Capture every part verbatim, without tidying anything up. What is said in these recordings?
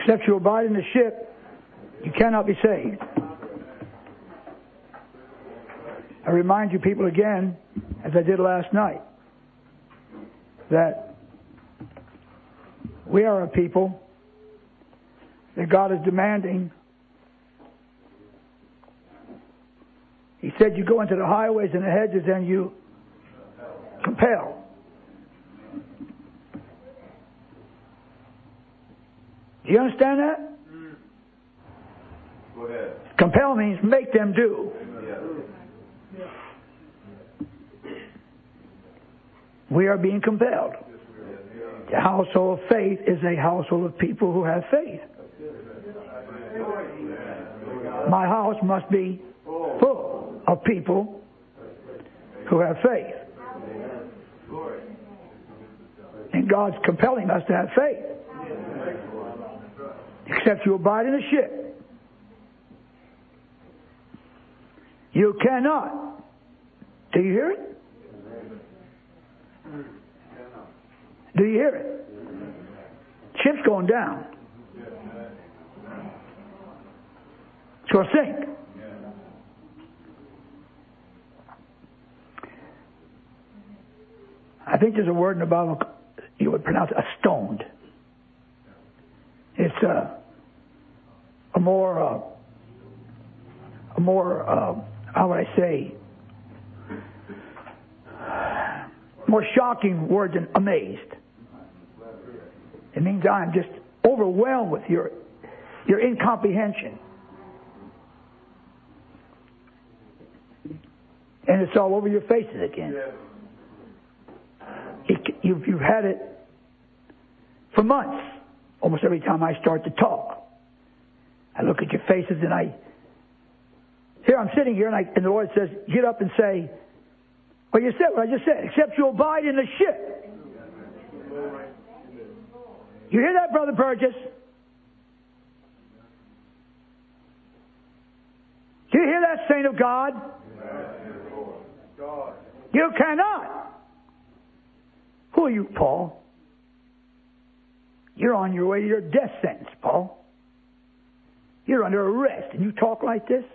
Except you abide in the ship, you cannot be saved. I remind you people again, as I did last night, that we are a people that God is demanding. He said you go into the highways and the hedges and you compel. Do you understand that? Go ahead. Compel means make them do. We are being compelled. The household of faith is a household of people who have faith. My house must be full of people who have faith. And God's compelling us to have faith. Except you abide in the ship. You cannot. Do you hear it? Do you hear it? Ship's going down. It's going to sink. I think there's a word in the Bible you would pronounce it, a stoned. It's uh, a more, uh, a more, uh, how would I say, more shocking word than amazed. It means I'm just overwhelmed with your your incomprehension. And it's all over your faces again. It, you've, you've had it for months. Almost every time I start to talk, I look at your faces and I, here I'm sitting here and, I, and the Lord says, get up and say, well, you said what I just said, except you abide in the ship. You hear that, Brother Burgess? Do you hear that, saint of God? You cannot. Who are you, Paul? You're on your way to your death sentence, Paul. You're under arrest, and you talk like this?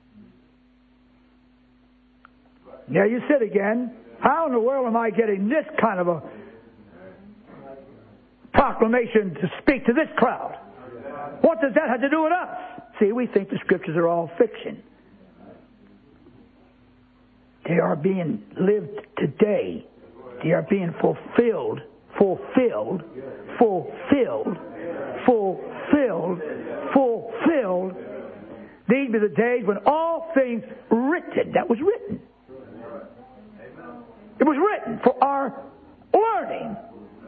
There you sit again. How in the world am I getting this kind of a proclamation to speak to this crowd? What does that have to do with us? See, we think the scriptures are all fiction. They are being lived today. They are being fulfilled, fulfilled, fulfilled, fulfilled, fulfilled. These be the days when all things written, that was written. It was written for our learning,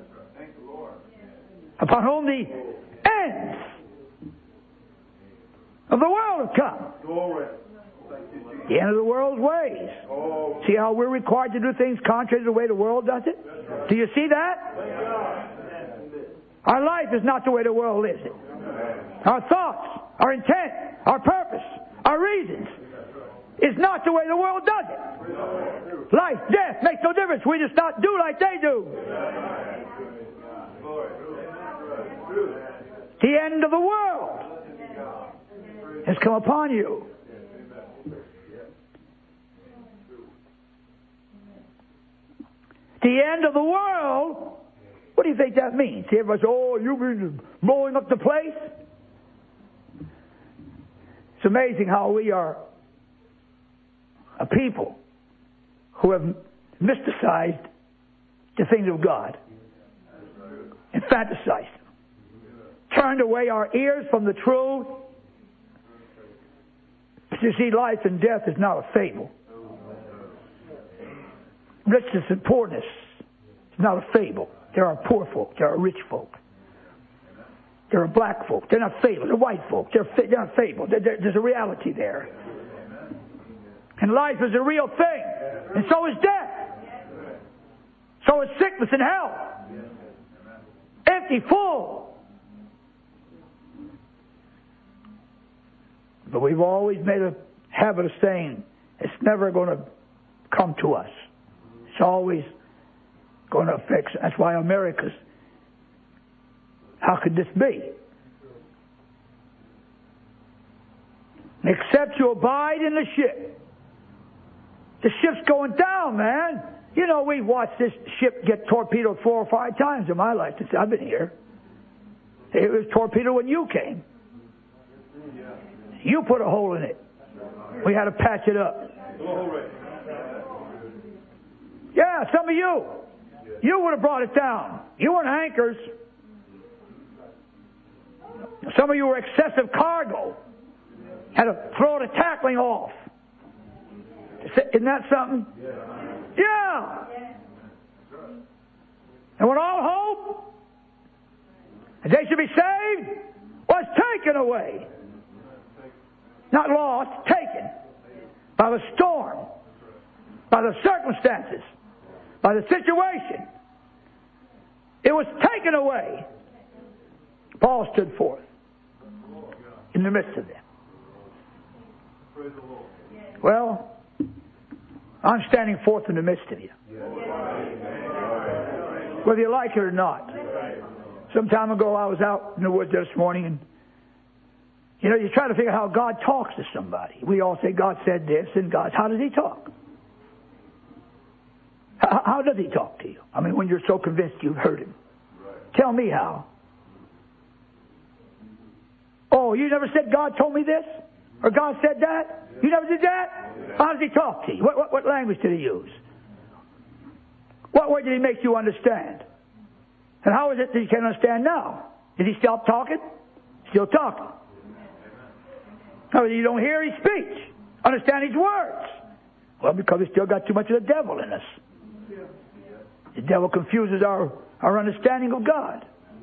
upon whom the ends of the world have come. The end of the world's ways. See how we're required to do things contrary to the way the world does it? Do you see that? Our life is not the way the world lives it. Our thoughts, our intent, our purpose, our reasons is not the way the world does it. Life, death makes no difference. We just not do like they do. The end of the world has come upon you. The end of the world? What do you think that means? See, everybody says, oh, you've been blowing up the place? It's amazing how we are a people who have mysticized the things of God and fantasized them. Turned away our ears from the truth. But you see, life and death is not a fable. Richness and poorness is not a fable. There are poor folk. There are rich folk. There are black folk. They're not fables. They're white folk. They're, fa- they're not fables. They're, they're, there's a reality there. And life is a real thing. And so is death. So is sickness and hell. Empty, full. But we've always made a habit of saying it's never going to come to us. It's always going to affect us. That's why America's. How could this be? except you abide in the ship. The ship's going down, man. You know, we've watched this ship get torpedoed four or five times in my life since I've been here. It was torpedoed when you came. You put a hole in it. We had to patch it up. Yeah, some of you. You would have brought it down. You weren't anchors. Some of you were excessive cargo. Had to throw the tackling off. Isn't that something? Yeah. And when all hope, and they should be saved, was taken away. Not lost, taken. By the storm. By the circumstances. By the situation. It was taken away. Paul stood forth in the midst of them. Well, I'm standing forth in the midst of you. Whether you like it or not. Some time ago I was out in the woods this morning, and you know, you try to figure out how God talks to somebody. We all say God said this, and God, how does He talk? How, how does He talk to you? I mean, when you're so convinced you've heard Him. Tell me how. Oh, you never said God told me this? Or God said that? You never did that? How does He talk to you? What, what, what language did He use? What word did He make you understand? And how is it that you can understand now? Did He stop talking? Still talking. How you don't hear His speech? Understand His words? Well, because we still got too much of the devil in us. The devil confuses our, our understanding of God.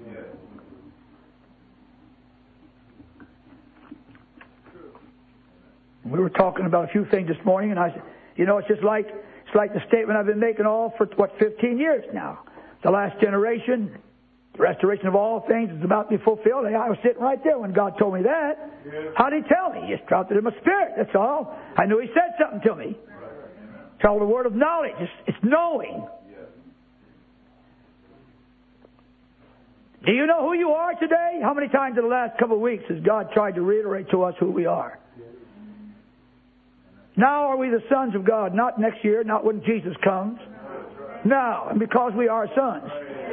We were talking about a few things this morning, and I said, you know, it's just like it's like the statement I've been making all for, what, fifteen years now. The last generation, the restoration of all things is about to be fulfilled. I was sitting right there when God told me that. Yeah. How did He tell me? He just dropped it in my spirit, that's all. I knew He said something to me. It's called the word of knowledge. It's, it's knowing. Do you know who you are today? How many times in the last couple of weeks has God tried to reiterate to us who we are? Now are we the sons of God, not next year, not when Jesus comes. Now, and because we are sons.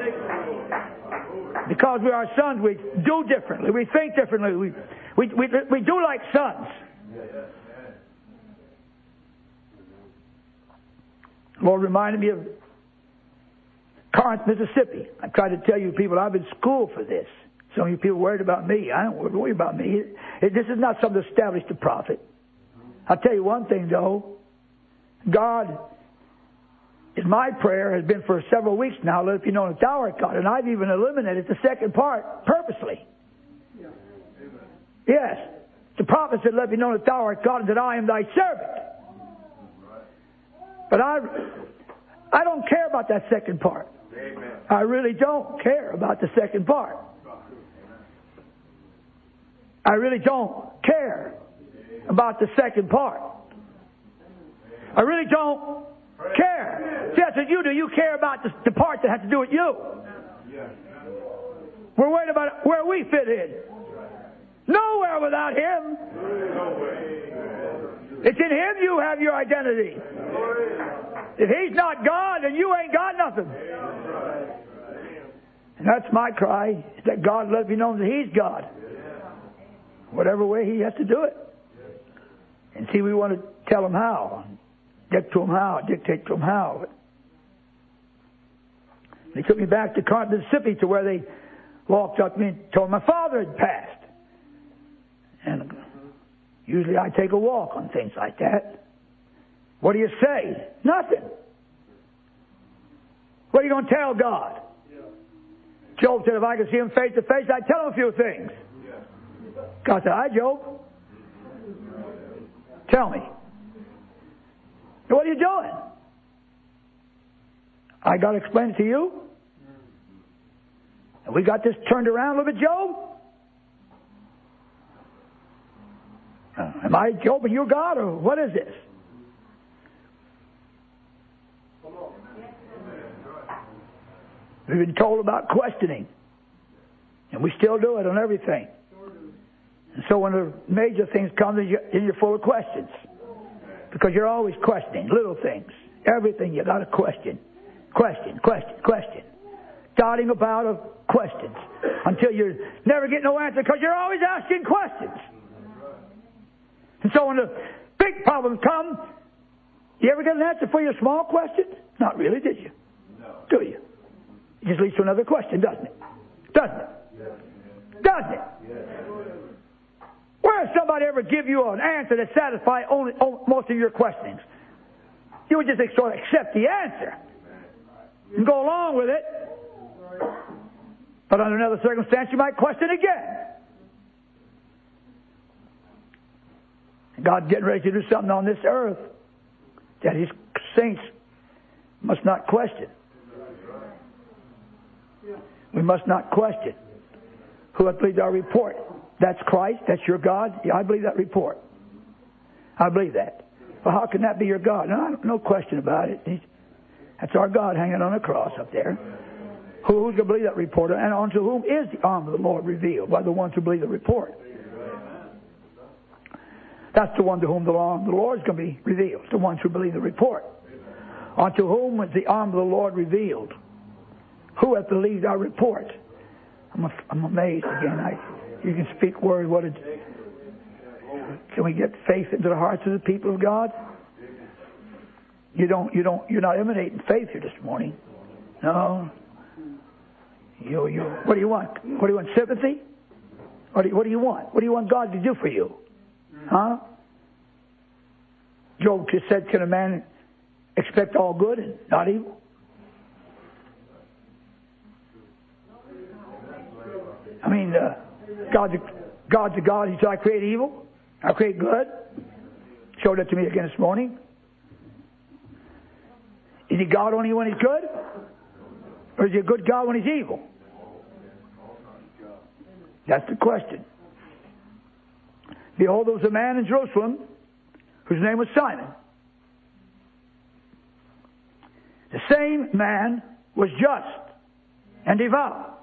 Because we are sons, we do differently. We think differently. We, we, we, we do like sons. Lord reminded me of Corinth, Mississippi. I tried to tell you people, I've been in school for this. Some of you people worried about me. I don't worry about me. It, it, this is not something established to profit. I'll tell you one thing, though. God, is my prayer, has been for several weeks now, let it be known that thou art God. And I've even eliminated the second part purposely. Yeah. Yes. The prophet said, let it be known that thou art God and that I am thy servant. But I, I don't care about that second part. Amen. I really don't care about the second part. I really don't care about the second part. I really don't care. See, that's what you do. You care about the, the part that has to do with you. We're worried about where we fit in. Nowhere without Him. It's in Him you have your identity. If He's not God, then you ain't got nothing. And that's my cry, is that God let it be known that He's God. Whatever way He has to do it. And see, we want to tell Him how. Dictate to Him how. Dictate to Him how. They took me back to Corinth, Mississippi, to where they walked up to me and told me my father had passed. And usually I take a walk on things like that. What do you say? Nothing. What are you going to tell God? Job said if I could see Him face to face, I'd tell Him a few things. God said, hi, Job. Tell me. What are you doing? I got to explain it to you. And we got this turned around a little bit, Job. Uh, am I Job and you God, or what is this? We've been told about questioning. And we still do it on everything. And so when the major things come, then you're, then you're full of questions. Because you're always questioning little things. Everything you got to question. Question, question, question. Dotting about of questions. Until you never get no answer because you're always asking questions. And so when the big problems come, you ever get an answer for your small questions? Not really, did you? No. Do you? It just leads to another question, doesn't it? Doesn't it? Yes. Doesn't it? Yes. Where has somebody ever give you an answer that satisfies only, only most of your questions? You would just sort of accept the answer and go along with it. But under another circumstance, you might question again. God's getting ready to do something on this earth that His saints must not question. We must not question. Who hath believed our report? That's Christ. That's your God. Yeah, I believe that report. I believe that. Well, how can that be your God? No, no question about it. He's, that's our God hanging on a cross up there. Who, who's going to believe that report? And unto whom is the arm of the Lord revealed? By the ones who believe the report. That's the one to whom the arm of the Lord is going to be revealed. The ones who believe the report. Unto whom was the arm of the Lord revealed? Who hath believed our report? I'm, I'm amazed again. I, you can speak words. What did? Can we get faith into the hearts of the people of God? You don't. You don't. You're not emanating faith here this morning. No. You. You. What do you want? What do you want? Sympathy? What do you, what do you want? What do you want God to do for you? Huh? Job just said, "Can a man expect all good and not evil?" I mean, uh, God's a, God's a God. He said, "I create evil, I create good." Showed that to me again this morning. Is He God only when He's good, or is He a good God when He's evil? That's the question. Behold, there was a man in Jerusalem whose name was Simon. The same man was just and devout,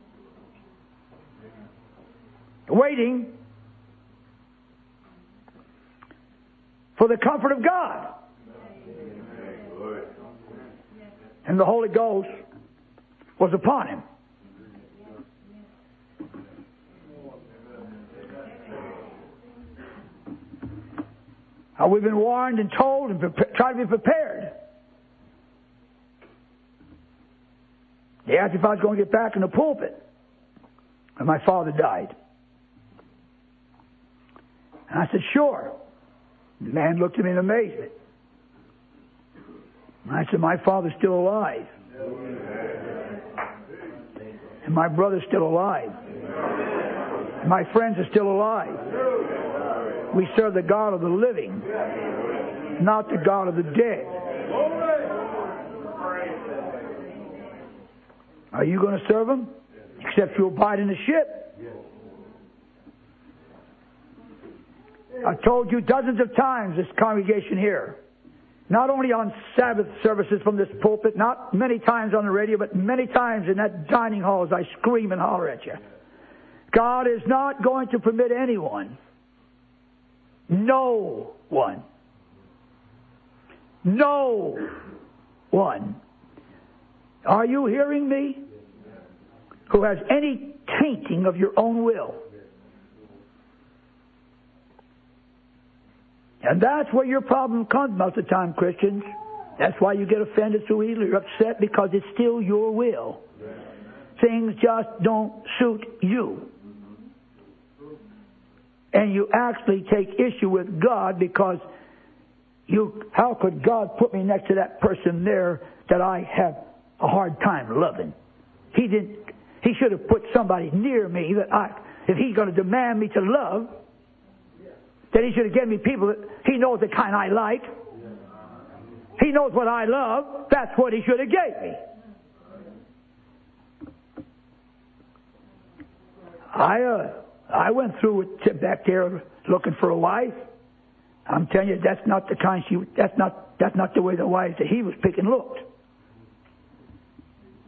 waiting for the comfort of God. And the Holy Ghost was upon him. How we've been warned and told and pre- tried to be prepared. They asked if I was going to get back in the pulpit. And my father died. And I said, sure. The man looked at me in amazement. And I said, my father's still alive. And my brother's still alive. And my friends are still alive. We serve the God of the living, not the God of the dead. Are you going to serve Him? Except you abide in the ship. I've told you dozens of times, this congregation here, not only on Sabbath services from this pulpit, not many times on the radio, but many times in that dining hall as I scream and holler at you. God is not going to permit anyone, no one, no one, are you hearing me? Who has any tainting of your own will. And that's where your problem comes most of the time, Christians. That's why you get offended so easily. You're upset because it's still your will. Things just don't suit you. And you actually take issue with God because you, how could God put me next to that person there that I have a hard time loving? He didn't, He should have put somebody near me that I, if He's going to demand me to love, that He should have given me people that He knows the kind I like. He knows what I love. That's what He should have gave me. I, uh, I went through it back there looking for a wife. I'm telling you, that's not the kind she, that's not, that's not the way the wives that he was picking looked.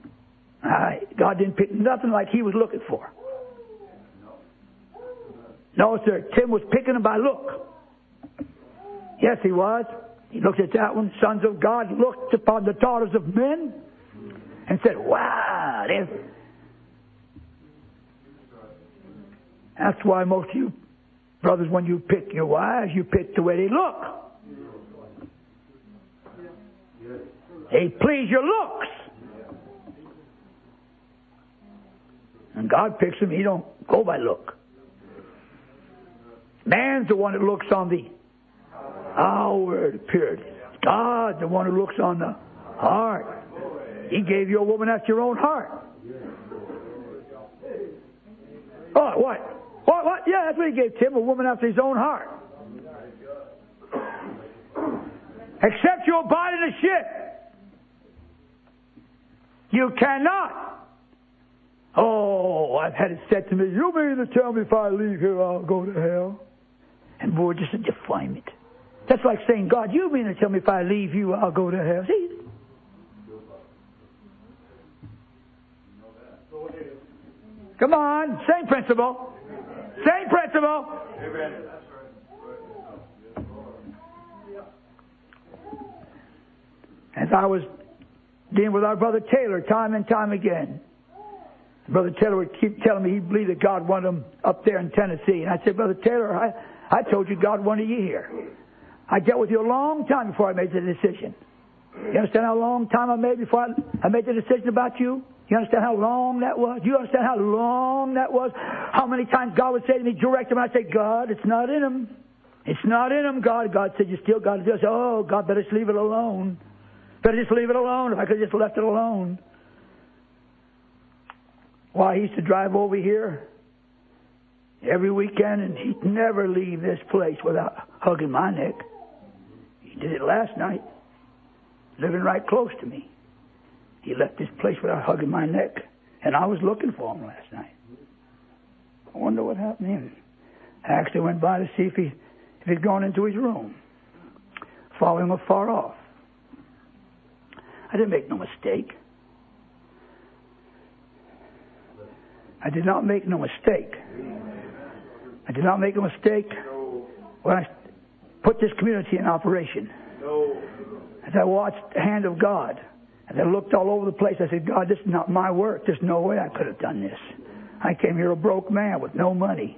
I, God didn't pick nothing like He was looking for. No, sir. Tim was picking them by look. Yes, he was. He looked at that one. Sons of God looked upon the daughters of men and said, wow. They're... That's why most of you brothers, when you pick your wives, you pick the way they look. They please your looks. And God picks them. He don't go by look. Man's the one that looks on the outward appearance. God's the one who looks on the heart. He gave you a woman after your own heart. Oh, what? What? What? Yeah, that's what he gave Tim, a woman after his own heart. Except you abide in the ship, you cannot. Oh, I've had it said to me, you mean to tell me if I leave here I'll go to hell? And boy, just a defilement. That's like saying, God, you mean to tell me if I leave you I'll go to hell? See? Come on, same principle. Same principle. As I was dealing with our brother Taylor time and time again, Brother Taylor would keep telling me he believed that God wanted him up there in Tennessee. And I said, Brother Taylor, I, I told you God wanted you here. I dealt with you a long time before I made the decision. You understand how long time I made before I, I made the decision about you? You understand how long that was? You understand how long that was? How many times God would say to me, direct him, and I'd say, God, it's not in him. It's not in him, God. God said, you still got to do it. I said, oh, God, better just leave it alone. Better just leave it alone. If I could have just left it alone. Why, he used to drive over here every weekend, and he'd never leave this place without hugging my neck. He did it last night, living right close to me. He left this place without hugging my neck, and I was looking for him last night. I wonder what happened to him. I actually went by to see if he if he'd gone into his room, following him afar off. I didn't make no mistake. I did not make no mistake. I did not make a mistake when I put this community in operation. As I watched the hand of God, as I looked all over the place, I said, God, this is not my work. There's no way I could have done this. I came here a broke man with no money.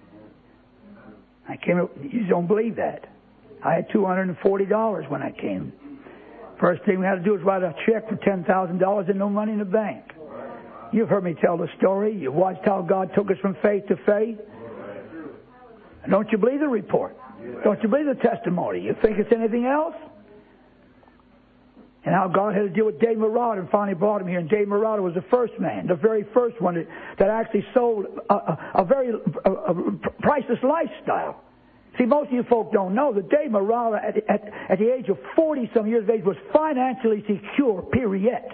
I came here, you don't believe that. I had two hundred forty dollars when I came. First thing we had to do was write a check for ten thousand dollars and no money in the bank. You've heard me tell the story. You've watched how God took us from faith to faith. Don't you believe the report? Don't you believe the testimony? You think it's anything else? And how God had to deal with Dave Marauder and finally brought him here. And Dave Marauder was the first man, the very first one that, that actually sold a, a, a very a, a priceless lifestyle. See, most of you folk don't know that Dave Marauder at, at, at the age of forty-some years of age was financially secure, period.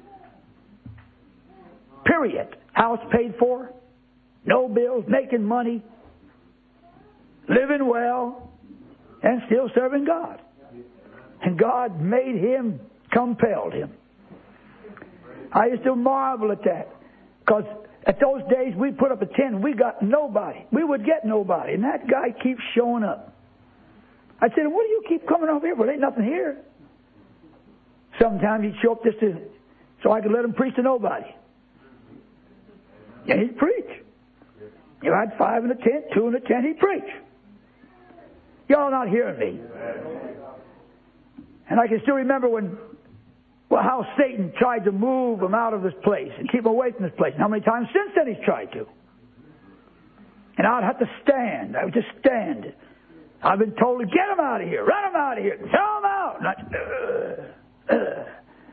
Period. House paid for, no bills, making money, living well, and still serving God. And God made him, compelled him. I used to marvel at that. Because at those days we put up a tent and we got nobody. We would get nobody. And that guy keeps showing up. I said, what do you keep coming over here? Well, there ain't nothing here. Sometimes he'd show up just to, so I could let him preach to nobody. And he'd preach. You had five in the tent, two in the tent, he'd preach. Y'all not hearing me. And I can still remember when, well, how Satan tried to move him out of this place and keep him away from this place. And how many times since then he's tried to. And I'd have to stand. I would just stand. I've been told to get him out of here, run him out of here, throw him out. And I, uh, uh.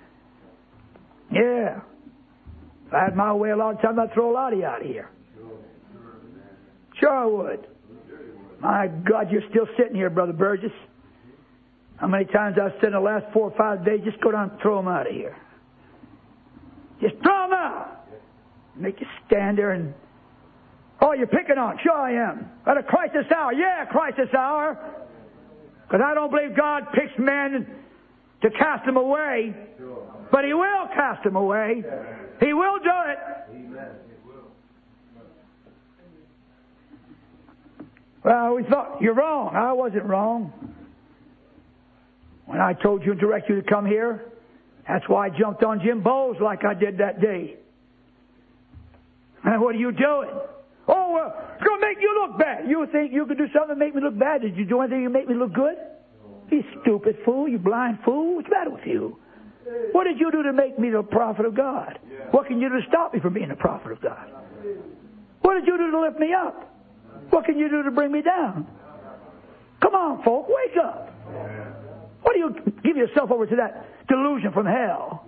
Yeah. If I had my way a lot of times, I'd throw a lot of you out of here. Sure I would. My God, you're still sitting here, Brother Burgess. How many times I've said in the last four or five days, just go down and throw them out of here. Just throw them out. Make you stand there and, oh, you're picking on. Sure I am. At a crisis hour. Yeah, crisis hour. Because I don't believe God picks men to cast them away. But He will cast them away. He will do it. Well, we thought, you're wrong. I wasn't wrong. When I told you and directed you to come here, that's why I jumped on Jim Bowles like I did that day. And what are you doing? Oh, well, it's going to make you look bad. You think you could do something to make me look bad? Did you do anything to make me look good? You stupid fool, you blind fool. What's the matter with you? What did you do to make me the prophet of God? What can you do to stop me from being a prophet of God? What did you do to lift me up? What can you do to bring me down? Come on, folk, wake up. What do you give yourself over to that delusion from hell?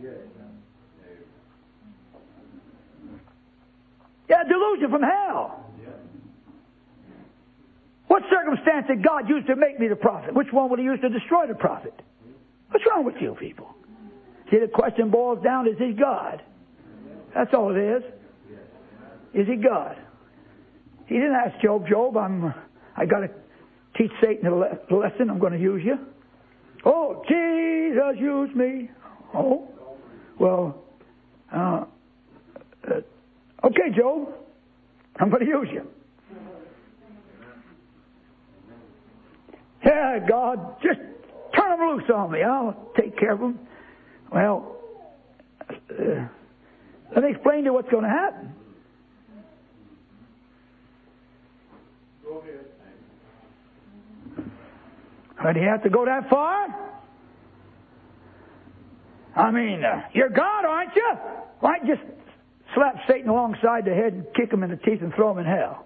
Yeah, delusion from hell. What circumstance did God use to make me the prophet? Which one would he use to destroy the prophet? What's wrong with you people? See, the question boils down, is he God? That's all it is. Is he God? He didn't ask Job, Job, I'm, I got to teach Satan a le- lesson. I'm going to use you. Oh, Jesus, use me. Oh, well, uh, uh, okay, Job, I'm going to use you. Yeah, God, just turn them loose on me. I'll take care of them. Well, uh, let me explain to you what's going to happen. Go ahead. But do you have to go that far? I mean, uh, you're God, aren't you? Why don't you just slap Satan alongside the head and kick him in the teeth and throw him in hell?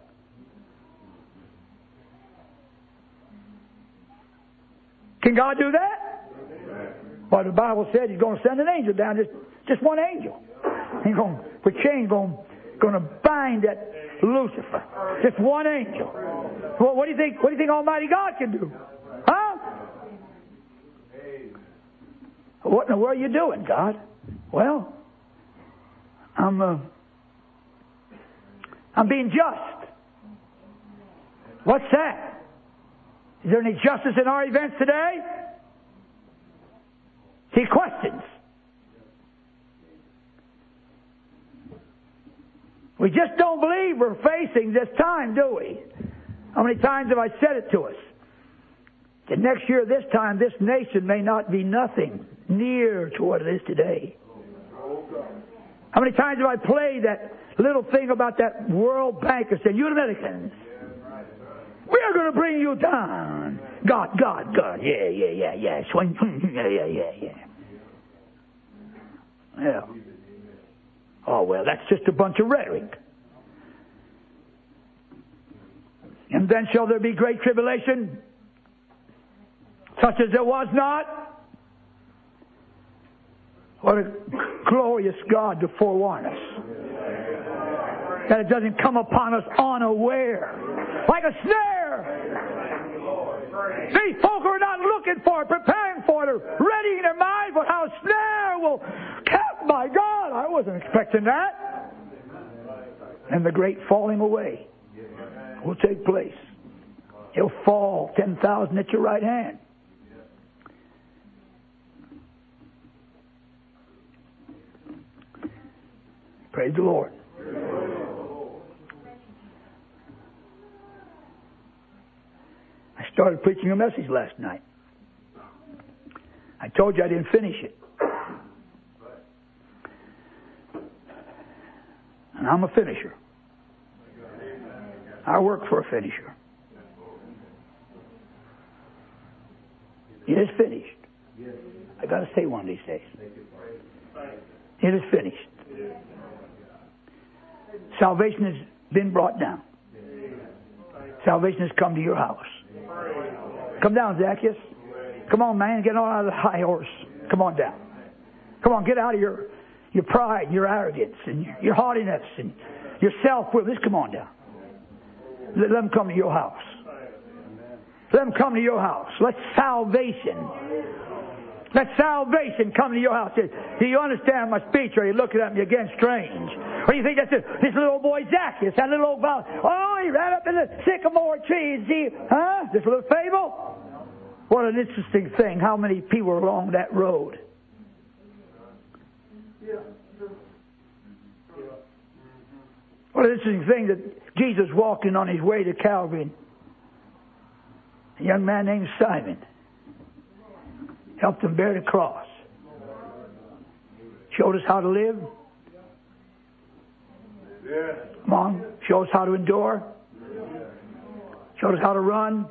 Can God do that? Well, the Bible said he's going to send an angel down, just, just one angel. He's going, with chains, going, going to bind that Lucifer. Just one angel. Well, what do you think? What do you think Almighty God can do? Huh? What in the world are you doing, God? Well, I'm, uh, I'm being just. What's that? Is there any justice in our events today? See, questions. We just don't believe we're facing this time, do we? How many times have I said it to us? That next year, this time, this nation may not be nothing near to what it is today. How many times have I played that little thing about that World Bank and said, you Americans, we are going to bring you down. God, God, God. Yeah, yeah, yeah, yeah. Swing. Yeah, yeah, yeah, yeah. Yeah. Oh, well, that's just a bunch of rhetoric. And then shall there be great tribulation, such as there was not? What a glorious God to forewarn us. That it doesn't come upon us unaware. Like a snare. See, folk are not looking for it, preparing for it, or ready in their mind for how a snare will catch. My God, I wasn't expecting that. And the great falling away will take place. He'll fall ten thousand at your right hand. Praise the Lord. I started preaching a message last night. I told you I didn't finish it. And I'm a finisher. I work for a finisher. It is finished. I got to say one of these days. It is finished. Salvation has been brought down. Salvation has come to your house. Come down, Zacchaeus. Come on, man. Get on out of the high horse. Come on down. Come on, get out of your, your pride, your arrogance, and your, your haughtiness, and your self-will. Just come on down. Let them come to your house. Let them come to your house. Let salvation, let salvation come to your house. Do you understand my speech, or are you looking at me again strange? Or do you think that's this, this little old boy Zacchaeus, that little old boy, oh, he ran up in the sycamore tree and see, huh? This little fable? What an interesting thing. How many people are along that road? What an interesting thing that Jesus walking on his way to Calvary. A young man named Simon. Helped him bear the cross. Showed us how to live. Come on. Showed us how to endure. Showed us how to run.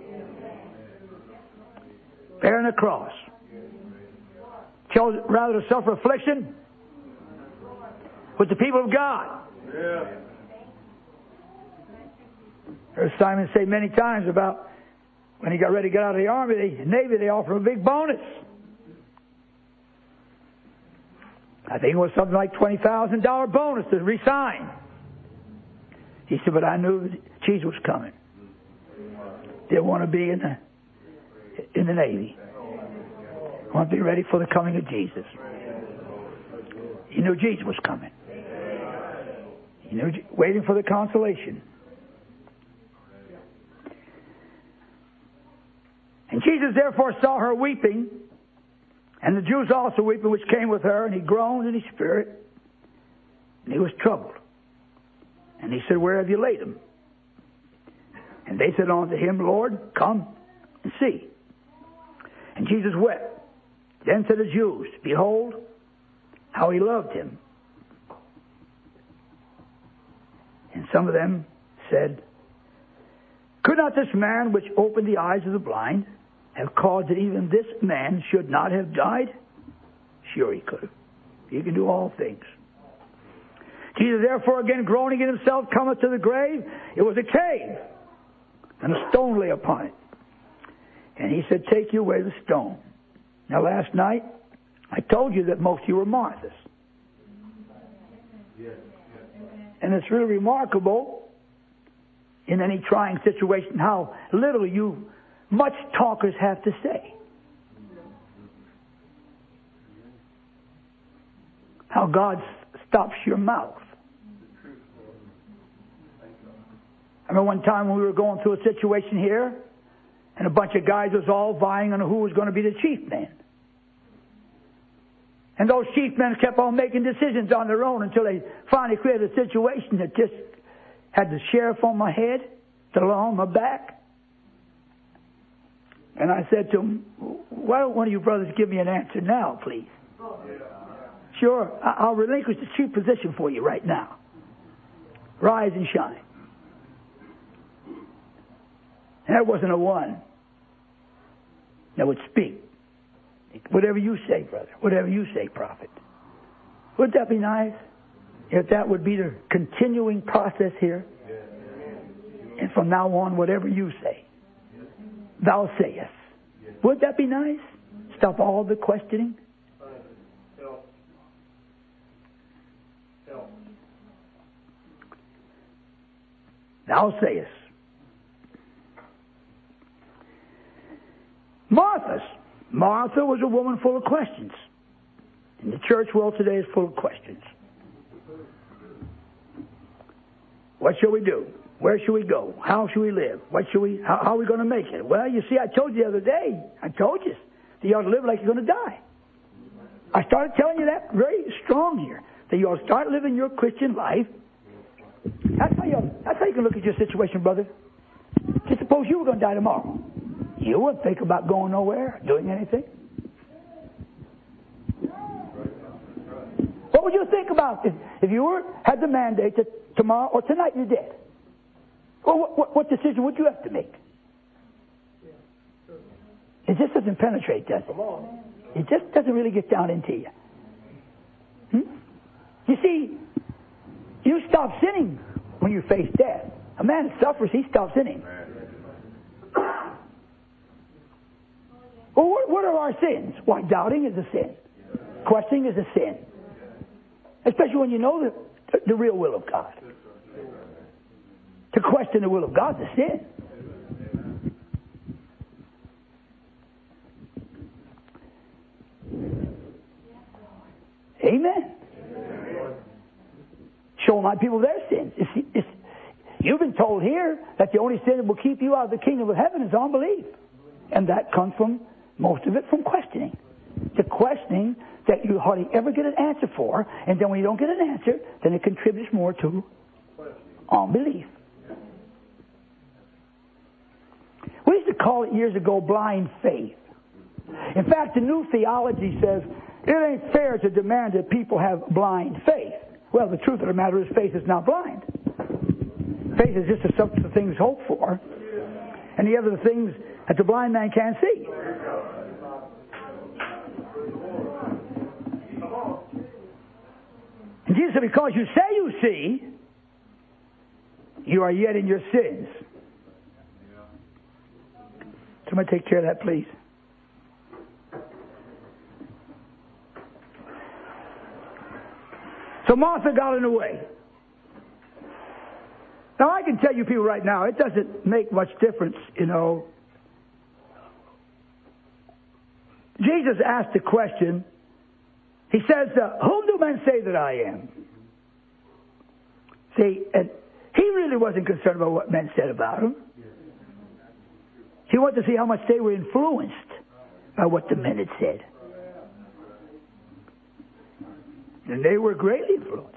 Bearing the cross. Chose rather to suffer affliction with the people of God. Heard Simon say many times about when he got ready to get out of the army, the Navy, they offered him a big bonus. I think it was something like twenty thousand dollars bonus to resign. He said, but I knew Jesus was coming. Didn't want to be in the in the Navy. I want to be ready for the coming of Jesus. He knew Jesus was coming. He knew, waiting for the consolation. And Jesus therefore saw her weeping, and the Jews also weeping which came with her, and he groaned in his spirit, and he was troubled. And he said, where have you laid him? And they said unto him, Lord, come and see. And Jesus wept. Then said the Jews, behold, how he loved him. And some of them said, could not this man which opened the eyes of the blind have caused that even this man should not have died? Sure he could have. He can do all things. Jesus therefore again groaning in himself cometh to the grave. It was a cave, and a stone lay upon it. And he said, take you away the stone. Now last night, I told you that most of you were Marthas. And it's really remarkable in any trying situation how little you much talkers have to say. How God stops your mouth. I remember one time when we were going through a situation here, and a bunch of guys was all vying on who was going to be the chief man. And those chief men kept on making decisions on their own until they finally created a situation that just had the sheriff on my head, the law on my back. And I said to him, why don't one of you brothers give me an answer now, please? Sure, I'll relinquish the chief position for you right now. Rise and shine. And there wasn't a one that would speak. Whatever you say, brother. Whatever you say, prophet. Wouldn't that be nice? If that would be the continuing process here. And from now on, whatever you say, thou sayest. Would that be nice? Stop all the questioning. Thou sayest. Martha's. Martha was a woman full of questions. And the church world today is full of questions. What shall we do? Where should we go? How should we live? What should we? How, how are we going to make it? Well, you see, I told you the other day. I told you that you ought to live like you're going to die. I started telling you that very strong here. That you ought to start living your Christian life. That's how you. That's how you can look at your situation, brother. Just suppose you were going to die tomorrow. You wouldn't think about going nowhere, doing anything. What would you think about if, if you were had the mandate that tomorrow or tonight you're dead? Well, what, what, what decision would you have to make? It just doesn't penetrate, does it? It just doesn't really get down into you. Hmm? You see, you stop sinning when you face death. A man that suffers, he stops sinning. Well, what, what are our sins? Why, doubting is a sin. Questioning is a sin. Especially when you know the, the real will of God. To question the will of God is a sin. Amen. Show my people their sins. It's, it's, you've been told here that the only sin that will keep you out of the kingdom of heaven is unbelief. And that comes from, most of it, from questioning. The questioning that you hardly ever get an answer for, and then when you don't get an answer, then it contributes more to unbelief. What is the call it years ago blind faith. In fact, the new theology says it ain't fair to demand that people have blind faith. Well, the truth of the matter is faith is not blind. Faith is just the substance of things hoped for, and the other things that the blind man can't see. And Jesus said, because you say you see, you are yet in your sins. Somebody take care of that, please. So Martha got in the way. Now, I can tell you people right now, it doesn't make much difference, you know. Jesus asked a question. He says, uh, whom do men say that I am? See, and he really wasn't concerned about what men said about him. He wanted to see how much they were influenced by what the men had said. And they were greatly influenced.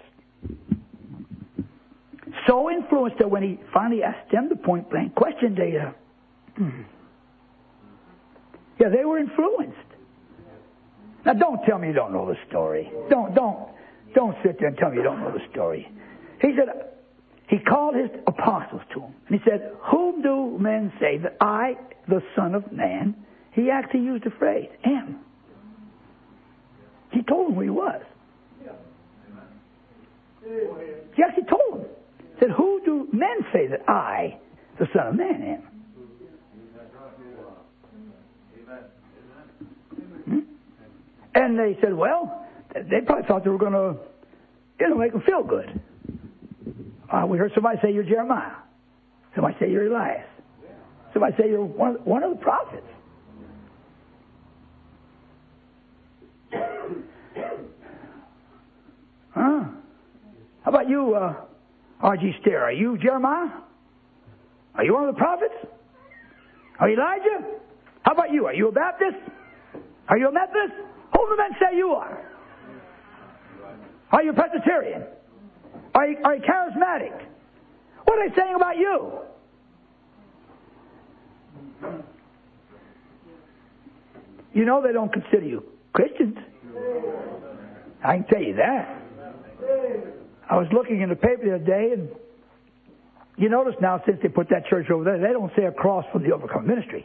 So influenced that when he finally asked them the point blank question, they, uh, yeah, they were influenced. Now, don't tell me you don't know the story. Don't, don't, don't sit there and tell me you don't know the story. He said, he called his apostles to him, and he said, whom do men say that I, the Son of Man, he actually used the phrase, am. He told them who he was. He actually told them. He said, who do men say that I, the Son of Man, am? Hmm? And they said, well, they probably thought they were going to, you know, make them feel good. Uh, we heard somebody say you're Jeremiah. Somebody say you're Elias. Somebody say you're one of, one of the prophets. Huh? How about you, uh, R G Stair? Are you Jeremiah? Are you one of the prophets? Are you Elijah? How about you? Are you a Baptist? Are you a Methodist? Who do men say you are? Are you Presbyterian? Are you, are you charismatic? What are they saying about you? You know they don't consider you Christians. I can tell you that. I was looking in the paper the other day, and you notice now, since they put that church over there, they don't say a cross from the Overcome Ministry.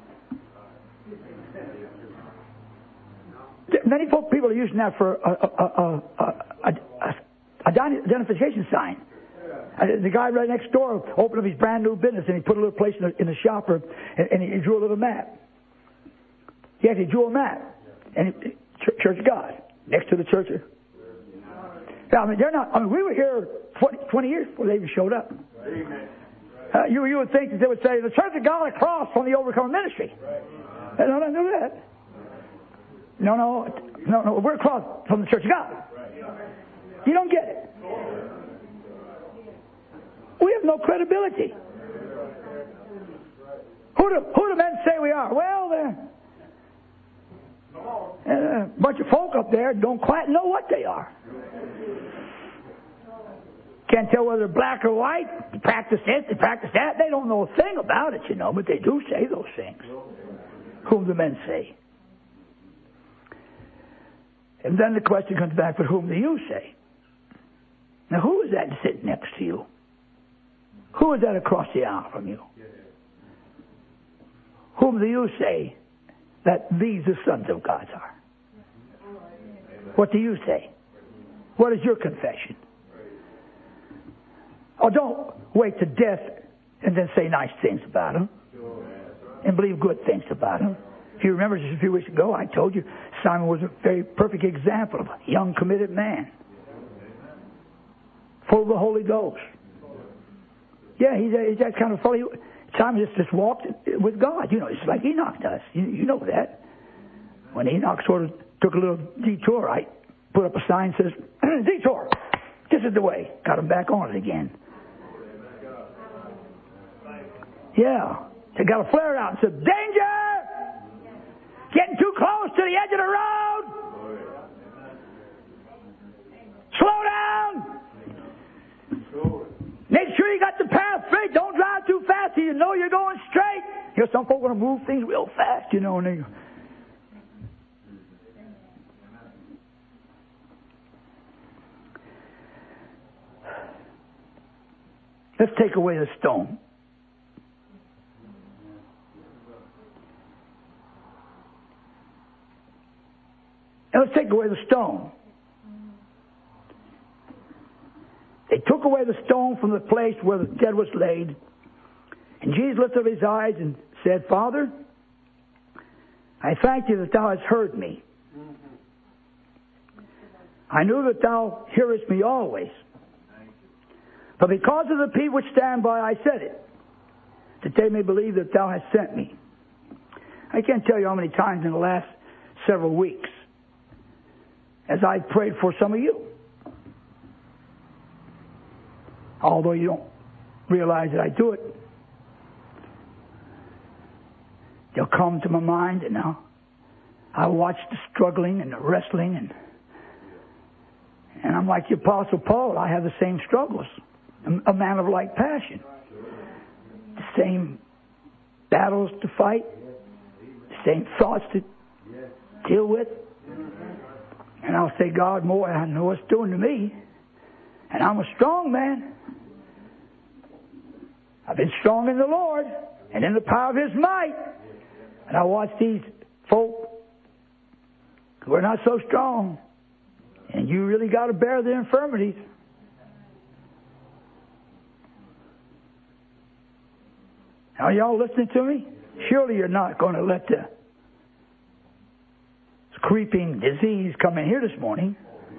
Many people are using that for a, a, a, a, a, a identification sign. The guy right next door opened up his brand new business, and he put a little place in the, in the shopper, and, and he drew a little map. He actually drew a map, and he, Church of God next to the church. I mean, they're not. I mean, we were here twenty, twenty years before they even showed up. Uh, you you would think that they would say the Church of God across from the Overcomer Ministry. They don't do that. No, no, no, no. We're across from the Church of God. You don't get it. We have no credibility. Who do who do men say we are? Well, they're a bunch of folk up there don't quite know what they are. Can't tell whether they're black or white. They practice this, they practice that. They don't know a thing about it, you know, but they do say those things. Whom do men say? And then the question comes back, but whom do you say? Now, who is that sitting next to you? Who is that across the aisle from you? Whom do you say that these the sons of God are? What do you say? What is your confession? Oh, don't wait to death and then say nice things about him and believe good things about him. If you remember just a few weeks ago, I told you Simon was a very perfect example of a young, committed man, full of the Holy Ghost. Yeah, he's, a, he's that kind of fellow. Simon just, just walked with God. You know, it's like Enoch does. You, you know that. When Enoch sort of took a little detour, I put up a sign that says, detour, this is the way. Got him back on it again. Yeah. They got a flare out and said, danger! Getting too close to the edge of the road! Slow down! Make sure you got the path straight. Don't drive too fast so you know you're going straight. You know, some folk want to move things real fast, you know, and they... Let's take away the stone. And let's take away the stone. They took away the stone from the place where the dead was laid. And Jesus lifted up his eyes and said, Father, I thank you that thou hast heard me. I knew that thou hearest me always. But because of the people which stand by, I said it, that they may believe that thou hast sent me. I can't tell you how many times in the last several weeks, as I prayed for some of you, although you don't realize that I do it, they'll come to my mind, and now I watch the struggling and the wrestling, and and I'm like the Apostle Paul. I have the same struggles, a man of like passion, the same battles to fight, the same thoughts to deal with. And I'll say, God, more, I know what it's doing to me, and I'm a strong man. I've been strong in the Lord and in the power of His might. And I watch these folk who are not so strong. And you really got to bear their infirmities. Are y'all listening to me? Surely you're not going to let the creeping disease come in here this morning.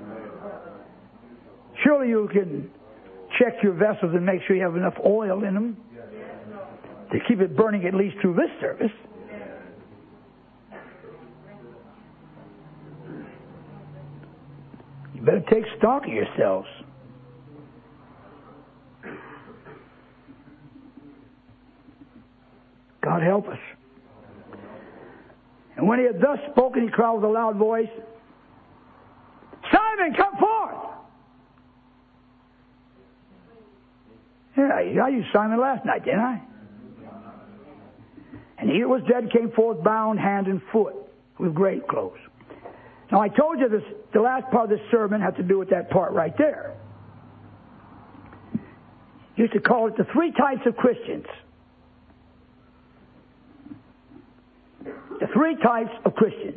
Surely you can check your vessels and make sure you have enough oil in them to keep it burning at least through this service. You better take stock of yourselves. God help us. And when he had thus spoken, he cried with a loud voice, Simon, come forth! Yeah, I used Simon last night, didn't I? And he that was dead came forth bound hand and foot with grave clothes. Now I told you this, the last part of this sermon had to do with that part right there. Used to call it the three types of Christians. The three types of Christians.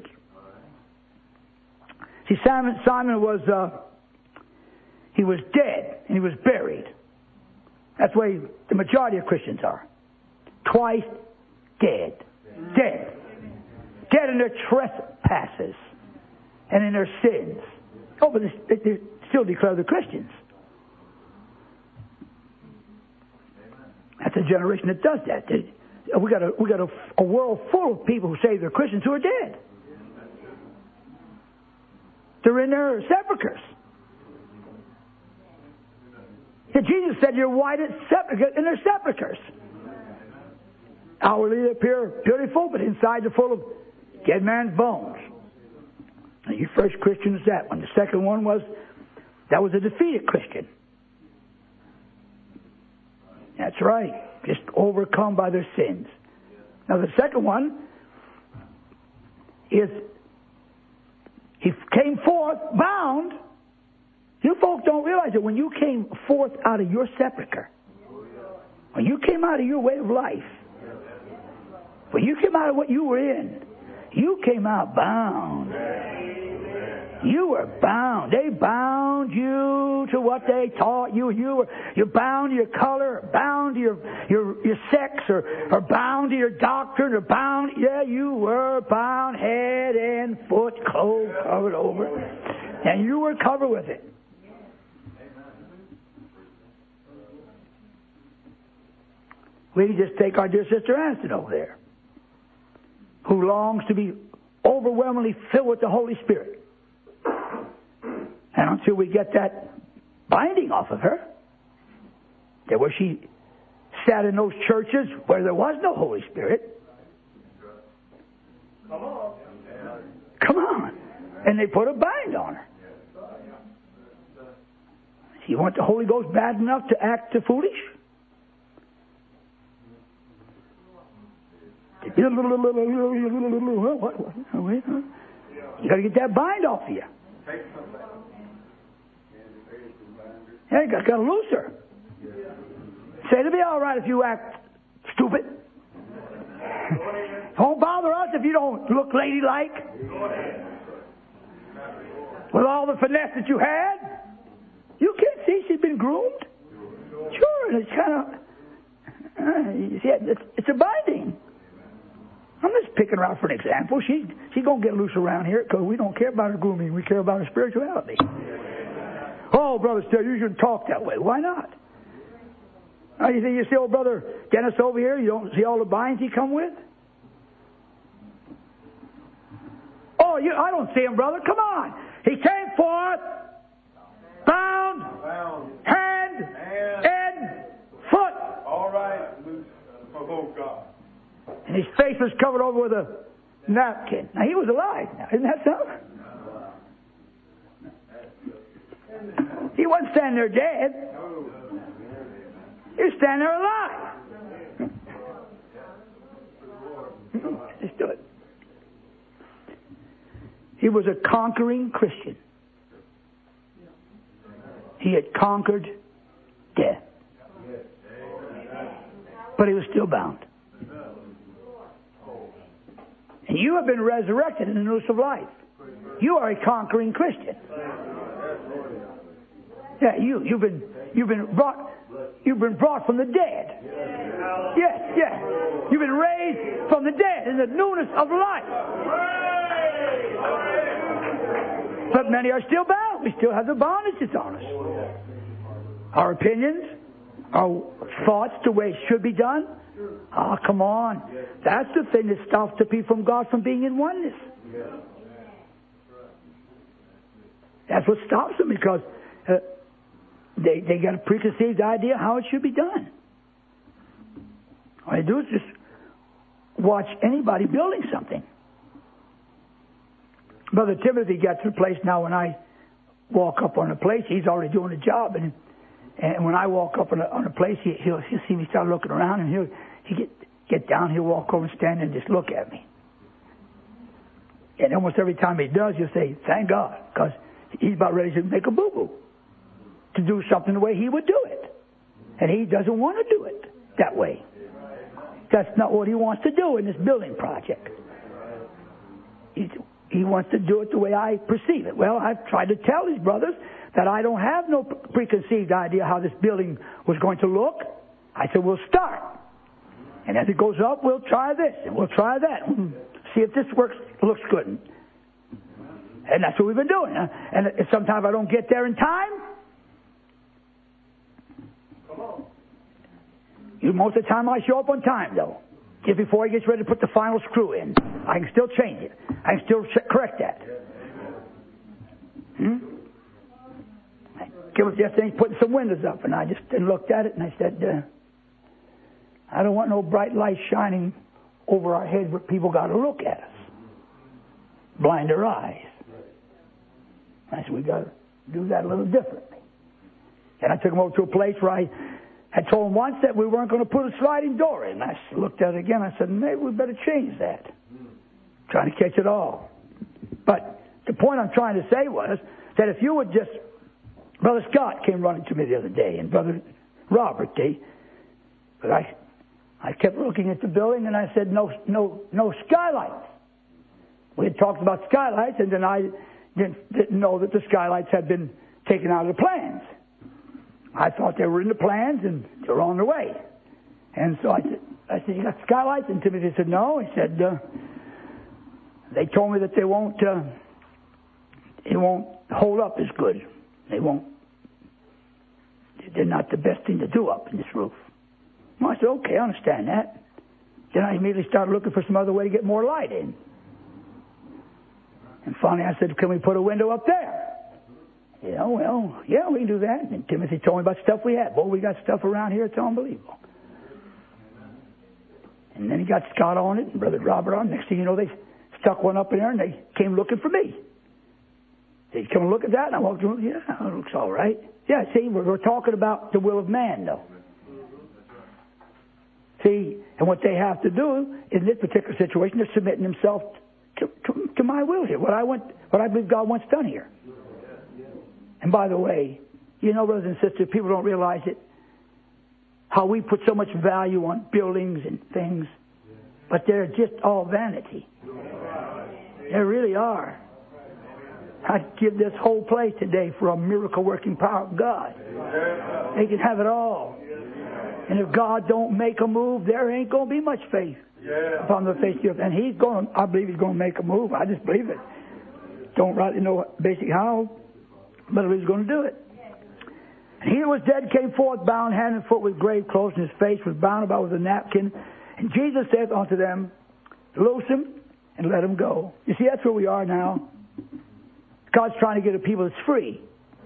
See, Simon, Simon was, uh, he was dead and he was buried. That's the way the majority of Christians are. Twice dead. Dead. Dead in their trespasses and in their sins. Oh, but they, they still declare they're Christians. That's a generation that does that. They, we got a we got a, a world full of people who say they're Christians who are dead. They're in their sepulchres. And Jesus said, "You're white in their sepulchres. Outwardly they appear beautiful, but inside they're full of dead man's bones." Now, your first Christian is that one. The second one was that was a defeated Christian. That's right. Just overcome by their sins. Now the second one is he came forth bound. You folks don't realize that when you came forth out of your sepulcher, when you came out of your way of life, when you came out of what you were in, you came out bound. You were bound. They bound you to what they taught you. You were you're bound to your color, bound to your your, your sex, or, or bound to your doctrine, or bound. Yeah, you were bound head and foot, clothes covered over, and you were covered with it. We just take our dear sister Aniston over there, who longs to be overwhelmingly filled with the Holy Spirit. And until we get that binding off of her, that where she sat in those churches where there was no Holy Spirit. Come on. Come on. And they put a bind on her. You want the Holy Ghost bad enough to act foolish? You got to get that bind off of you. Yeah, you got to loose her. Say, it'll be all right if you act stupid. It won't bother us if you don't look ladylike. With all the finesse that you had. You can't see she's been groomed. Sure, and it's kind of, uh, you see, it's, it's a binding. I'm just picking her out for an example. She, she's going to get loose around here because we don't care about her grooming. We care about her spirituality. Oh, Brother Still, you shouldn't talk that way. Why not? Oh, you think you see old Brother Dennis over here? You don't see all the binds he come with? Oh, you, I don't see him, brother. Come on. He came forth, bound, bound. hand, hand, and foot. All right. Oh, God. And his face was covered over with a napkin. Now, he was alive. Now, isn't that something? He wasn't standing there dead. He was standing there alive. He stood. He was a conquering Christian. He had conquered death. But he was still bound. And you have been resurrected in the newness of life. You are a conquering Christian. Yeah, you you've been you've been brought you've been brought from the dead. Yes, yes. You've been raised from the dead in the newness of life. But many are still bound. We still have the bondages on us. Our opinions, our thoughts, the way it should be done. Ah, oh, come on. That's the thing that stops the people from God from being in oneness. That's what stops them, because uh, they they got a preconceived idea how it should be done. All they do is just watch anybody building something. Brother Timothy got to the place now when I walk up on a place, he's already doing a job, and and when I walk up on a, on a place, he, he'll, he'll see me start looking around, and he'll he get get down, he'll walk over and stand and just look at me. And almost every time he does, he'll say, "Thank God," because he's about ready to make a boo-boo to do something the way he would do it, and he doesn't want to do it that way. That's not what he wants to do in this building project. He's, he wants to do it the way I perceive it. Well, I've tried to tell these brothers that I don't have no preconceived idea how this building was going to look. I said, we'll start. And as it goes up, we'll try this, and we'll try that. See if this works, looks good. And that's what we've been doing. Huh? And sometimes I don't get there in time. Come on. Most of the time I show up on time, though. Just before he gets ready to put the final screw in. I can still change it. I can still correct that. Hmm? He was just putting some windows up, and I just looked at it, and I said, uh, I don't want no bright light shining over our heads where people got to look at us. Blind their eyes. I said, we got to do that a little differently. And I took him over to a place where I had told him once that we weren't going to put a sliding door in. I looked at it again. I said, maybe we better change that. Trying to catch it all. But the point I'm trying to say was that if you would just... Brother Scott came running to me the other day, and Brother Robert, they... But I, I kept looking at the building, and I said, no, no, no skylights. We had talked about skylights, and then I didn't, didn't know that the skylights had been taken out of the plans. I thought they were in the plans, and they were on their way. And so I said, I said, you got skylights? And Timothy said, no. He said, uh, they told me that they won't, uh, they won't hold up as good. They won't, they're not the best thing to do up in this roof. Well, I said, okay, I understand that. Then I immediately started looking for some other way to get more light in. And finally I said, can we put a window up there? Yeah, well, yeah, we can do that. And Timothy told me about stuff we had. Boy, we got stuff around here, it's unbelievable. And then he got Scott on it and Brother Robert on it. Next thing you know, they stuck one up in there and they came looking for me. They come and look at that, and I walked through, yeah, it looks all right. Yeah, see, we're, we're talking about the will of man, though. See, And what they have to do in this particular situation, they're submitting themselves to, to, to my will here, what I want, what I believe God wants done here. And by the way, you know, brothers and sisters, people don't realize it, how we put so much value on buildings and things, but they're just all vanity. They really are. I'd give this whole place today for a miracle-working power of God. They can have it all. And if God don't make a move, there ain't going to be much faith upon the face of the earth. And He's going, I believe He's going to make a move. I just believe it. Don't rightly know basic how, but I believe He's going to do it. And he that was dead came forth, bound hand and foot with grave clothes, and his face was bound about with a napkin. And Jesus saith unto them, Loose him and let him go. You see, that's where we are now. God's trying to get a people that's free.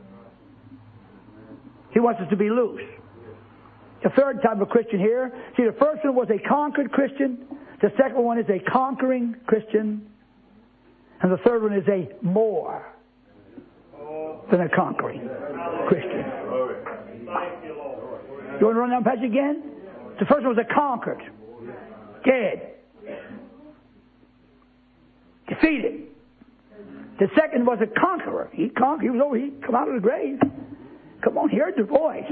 He wants us to be loose. The third type of Christian here, see, the first one was a conquered Christian. The second one is a conquering Christian. And the third one is a more than a conquering Christian. You want to run down the passage again? The first one was a conquered, dead, defeated. The second was a conqueror. He conquered. He was over. He come out of the grave. Come on, hear the voice.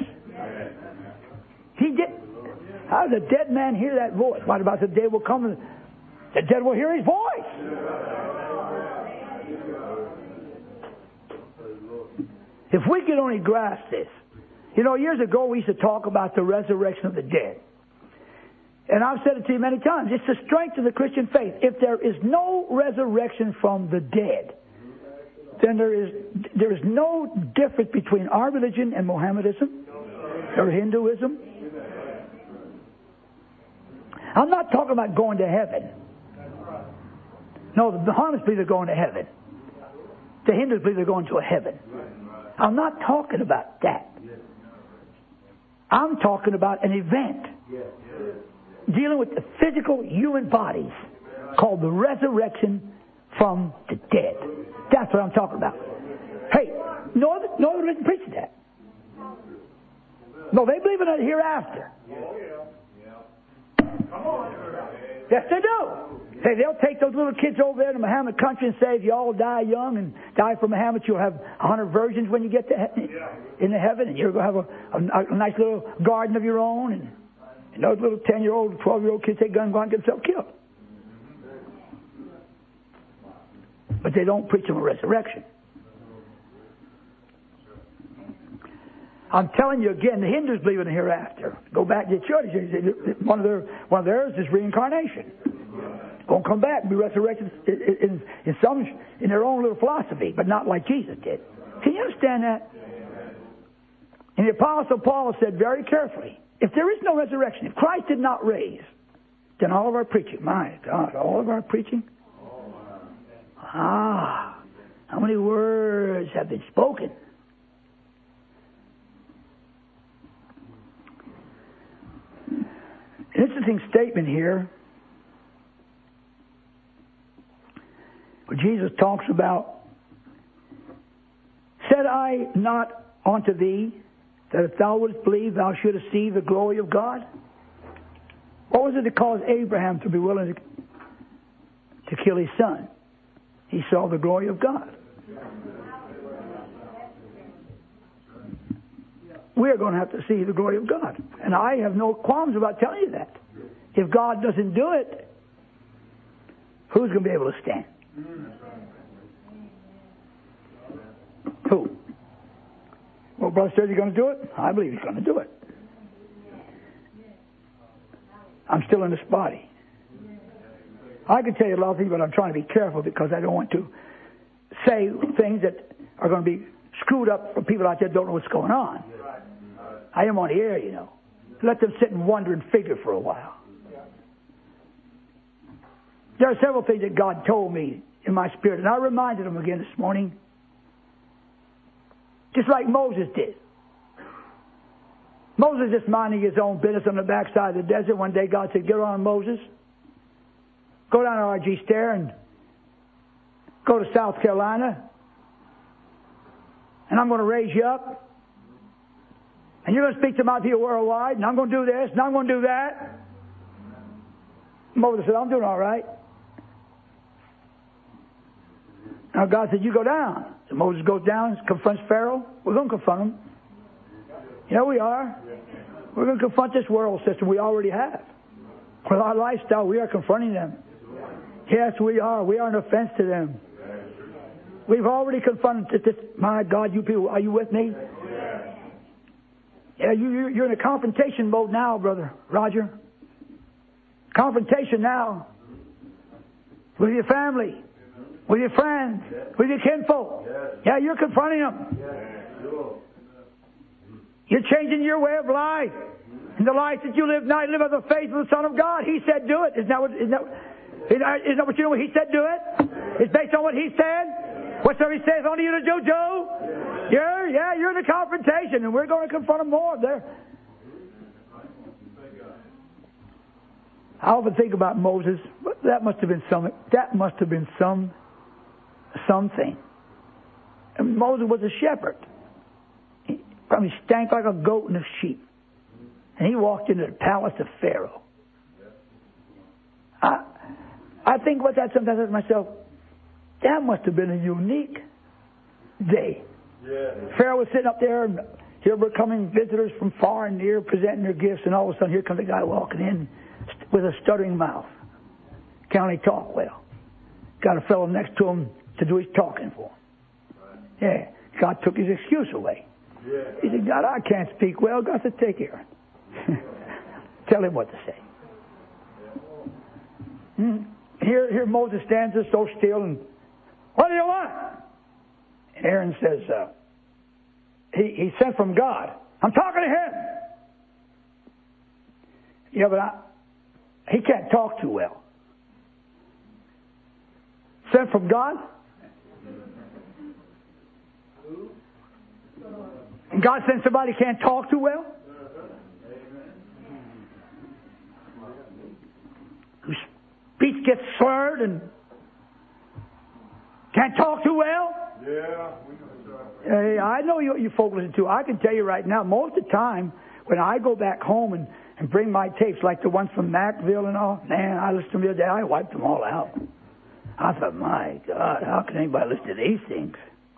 He did. How does a dead man hear that voice? What about the day will come and the dead will hear his voice? If we could only grasp this. You know, years ago we used to talk about the resurrection of the dead. And I've said it to you many times. It's the strength of the Christian faith. If there is no resurrection from the dead, then there is there is no difference between our religion and Mohammedanism or Hinduism. I'm not talking about going to heaven. No, the Mohammedans believe they're going to heaven. The Hindus believe they're going to a heaven. I'm not talking about that. I'm talking about an event dealing with the physical human bodies called the resurrection from the dead. That's what I'm talking about. Hey, no other, no other religion preaches that. No, they believe in a hereafter. Yes, they do. Hey, they'll take those little kids over there to Muhammad country and say, if you all die young and die for Muhammad, you'll have a hundred virgins when you get to he- in the heaven, and you're going to have a, a, a nice little garden of your own, and, and those little ten-year-old, twelve-year-old kids take guns and go out and get themselves killed. But they don't preach them a resurrection. I'm telling you again, the Hindus believe in the hereafter. Go back to the church. One of their one of theirs is reincarnation. Going to come back and be resurrected in, in, in some in their own little philosophy, but not like Jesus did. Can you understand that? And the Apostle Paul said very carefully, if there is no resurrection, if Christ did not raise, then all of our preaching, my God, all of our preaching, ah, how many words have been spoken? An interesting statement here where Jesus talks about, said I not unto thee that if thou wouldst believe thou shouldst see the glory of God? What was it that caused Abraham to be willing to, to kill his son? He saw the glory of God. We're going to have to see the glory of God. And I have no qualms about telling you that. If God doesn't do it, who's going to be able to stand? Who? Well, Brother says he's going to do it. I believe he's going to do it. I'm still in this body. I could tell you a lot of things, but I'm trying to be careful because I don't want to say things that are going to be screwed up for people out there that don't know what's going on. I am on the air, you know. Let them sit and wonder and figure for a while. There are several things that God told me in my spirit, and I reminded them again this morning. Just like Moses did. Moses just minding his own business on the backside of the desert. One day God said, get on, Moses. Go down to R G Stair and go to South Carolina. And I'm going to raise you up. And you're going to speak to my people worldwide. And I'm going to do this. And I'm going to do that. Moses said, I'm doing all right. Now God said, you go down. So Moses goes down and confronts Pharaoh. We're going to confront him. Yeah, we are. We're going to confront this world system we already have. With our lifestyle, we are confronting them. Yes, we are. We are an offense to them. We've already confronted this. My God, you people, are you with me? Yeah, you, you're in a confrontation mode now, Brother Roger. Confrontation now. With your family. With your friends. With your kinfolk. Yeah, you're confronting them. You're changing your way of life. And the life that you live now, you live by the faith of the Son of God. He said do it. Isn't that what, isn't that, isn't that what you know? He said do it. It's based on what He said. Whatsoever He says unto you to do, do. You're, yeah, you're in a confrontation, and we're going to confront them more there. I often think about Moses. That must have been some. That must have been some something. And Moses was a shepherd. He probably stank like a goat and a sheep. And he walked into the palace of Pharaoh. I, I think about that sometimes to myself. That must have been a unique day. Yeah. Pharaoh was sitting up there, and here were coming visitors from far and near, presenting their gifts, and all of a sudden here comes a guy walking in with a stuttering mouth. Can't only talk well. Got a fellow next to him to do his talking for him. Yeah. God took his excuse away. Yeah. He said, God, I can't speak well. God said, take Aaron. Tell him what to say. Hmm. Here, here Moses stands there so still, and what do you want? And Aaron says, uh, he, he sent from God. I'm talking to him. Yeah, but I, he can't talk too well. Sent from God? And God sent somebody who can't talk too well? Whose speech gets slurred and can't talk too well? Yeah. Hey, I know you, you folks listen to. I can tell you right now, most of the time, when I go back home and, and bring my tapes, like the ones from Macville and all, man, I listened to them the other day. I wiped them all out. I thought, my God, how can anybody listen to these things?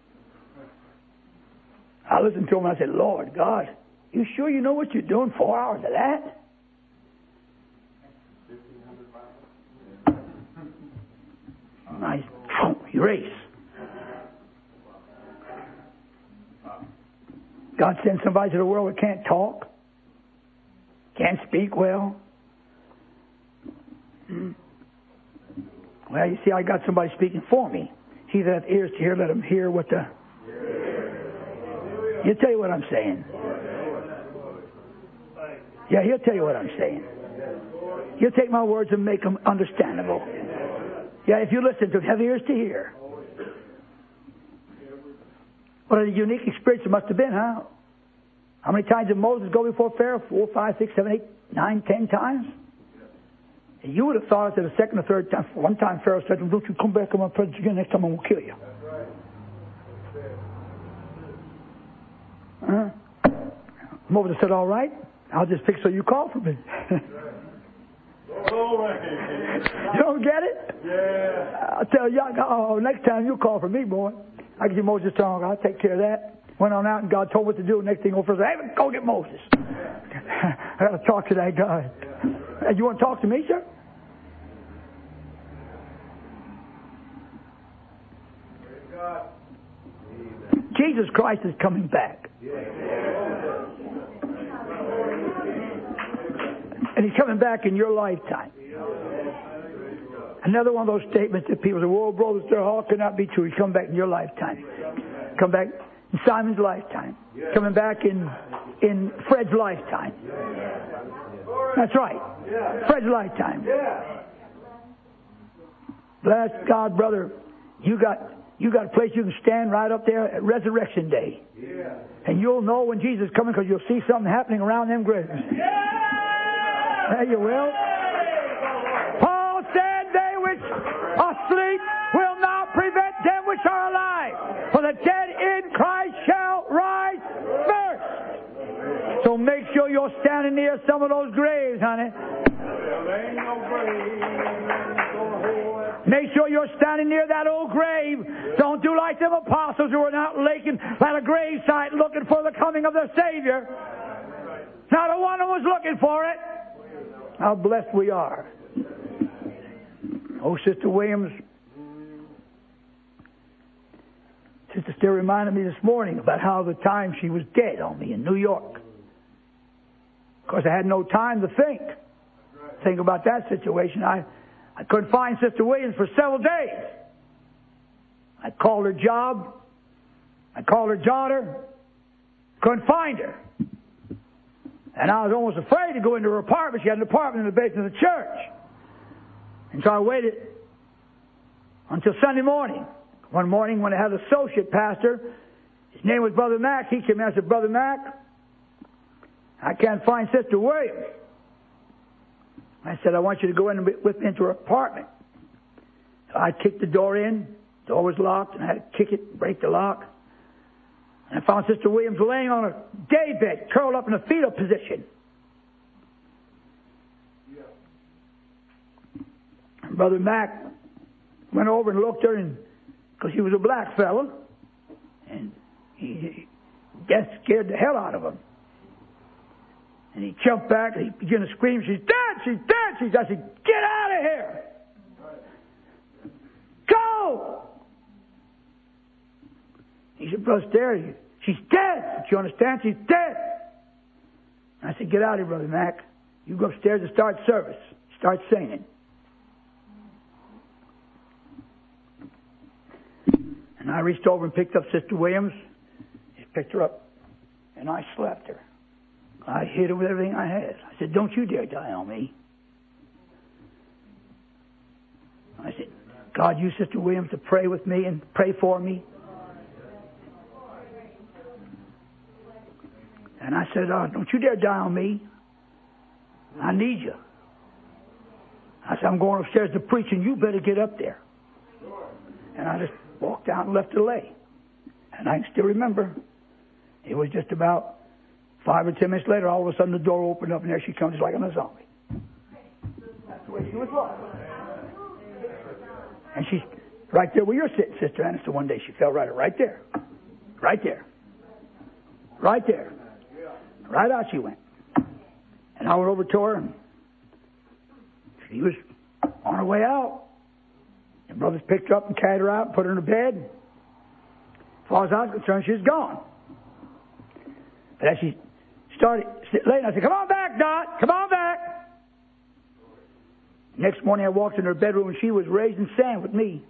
I listened to them and I said, Lord God, you sure you know what you're doing? Four hours of that? Nice erase. God sends somebody to the world that can't talk, can't speak well. Hmm. Well, you see, I got somebody speaking for me. He that hath ears to hear, let him hear what the... He'll tell you what I'm saying. Yeah, he'll tell you what I'm saying. He'll take my words and make them understandable. Yeah, if you listen to him, have ears to hear. What a unique experience it must have been, huh? How many times did Moses go before Pharaoh? Four, five, six, seven, eight, nine, ten times? And you would have thought that a second or third time. One time Pharaoh said to him, don't you come back in my presence again. Next time I will kill you. Huh? Moses said, all right, I'll just fix so you call for me. You don't get it? Yeah. I'll tell you, oh, next time you call for me, boy. I give you Moses' tongue. I'll take care of that. Went on out and God told me what to do. Next thing over said, hey, go get Moses. I got to talk to that guy. Hey, you want to talk to me, sir? Jesus Christ is coming back. And He's coming back in your lifetime. Another one of those statements that people say, well, brothers, they're all cannot be true. He's coming back in your lifetime. Come back in Simon's lifetime. Coming back in in Fred's lifetime. That's right. Fred's lifetime. Bless God, brother. You got you got a place you can stand right up there at Resurrection Day. And you'll know when Jesus is coming because you'll see something happening around them graves. There you will. Paul said, they which are asleep will not prevent them which are alive. For the dead in Christ shall rise first. So make sure you're standing near some of those graves, honey. ain't no grave gonna hold that. Make sure you're standing near that old grave. Don't do like them apostles who were out laking at a gravesite looking for the coming of their Savior. Not a one who was looking for it. How blessed we are. Oh, Sister Williams. Sister still reminded me this morning about how the time she was dead on me in New York. Of course, I had no time to think. Think about that situation. I, I couldn't find Sister Williams for several days. I called her job. I called her daughter. Couldn't find her. And I was almost afraid to go into her apartment. She had an apartment in the basement of the church. And so I waited until Sunday morning. One morning when I had an associate pastor, his name was Brother Mack, he came in and said, Brother Mack, I can't find Sister Williams. I said, I want you to go in with me into her apartment. So I kicked the door in. The door was locked, and I had to kick it, break the lock. And I found Sister Williams laying on a day bed, curled up in a fetal position. And Brother Mack went over and looked at her, and because he was a black fellow, and he, he death scared the hell out of him. And he jumped back, and he began to scream, she's dead, she's dead, she's dead. I said, get out of here! Go! He said, Brother Stair, she's dead. Do you understand? She's dead. I said, get out of here, Brother Mack. You go upstairs and start service. Start singing. And I reached over and picked up Sister Williams. Just picked her up. And I slapped her. I hit her with everything I had. I said, don't you dare die on me. I said, God, use Sister Williams to pray with me and pray for me. And I said, oh, don't you dare die on me. I need you. I said, I'm going upstairs to preach, and you better get up there. And I just walked out and left her lay. And I can still remember, it was just about five or ten minutes later, all of a sudden the door opened up, and there she comes just like on a zombie. That's the way she was walking. And she's right there where you're sitting, Sister Anna. So one day she fell right, right there. Right there. Right there. Right out she went. And I went over to her, and she was on her way out. The brothers picked her up and carried her out and put her in a bed. As far as I was concerned, she was gone. But as she started laying, I said, come on back, Dot. Come on back. Next morning I walked in her bedroom, and she was raising sand with me.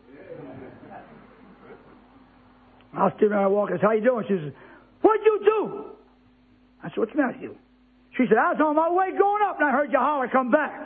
I was sitting there, I walked, I said, how you doing? She said, what'd you do? I said, what's the matter with you? She said, I was on my way going up, and I heard you holler, come back.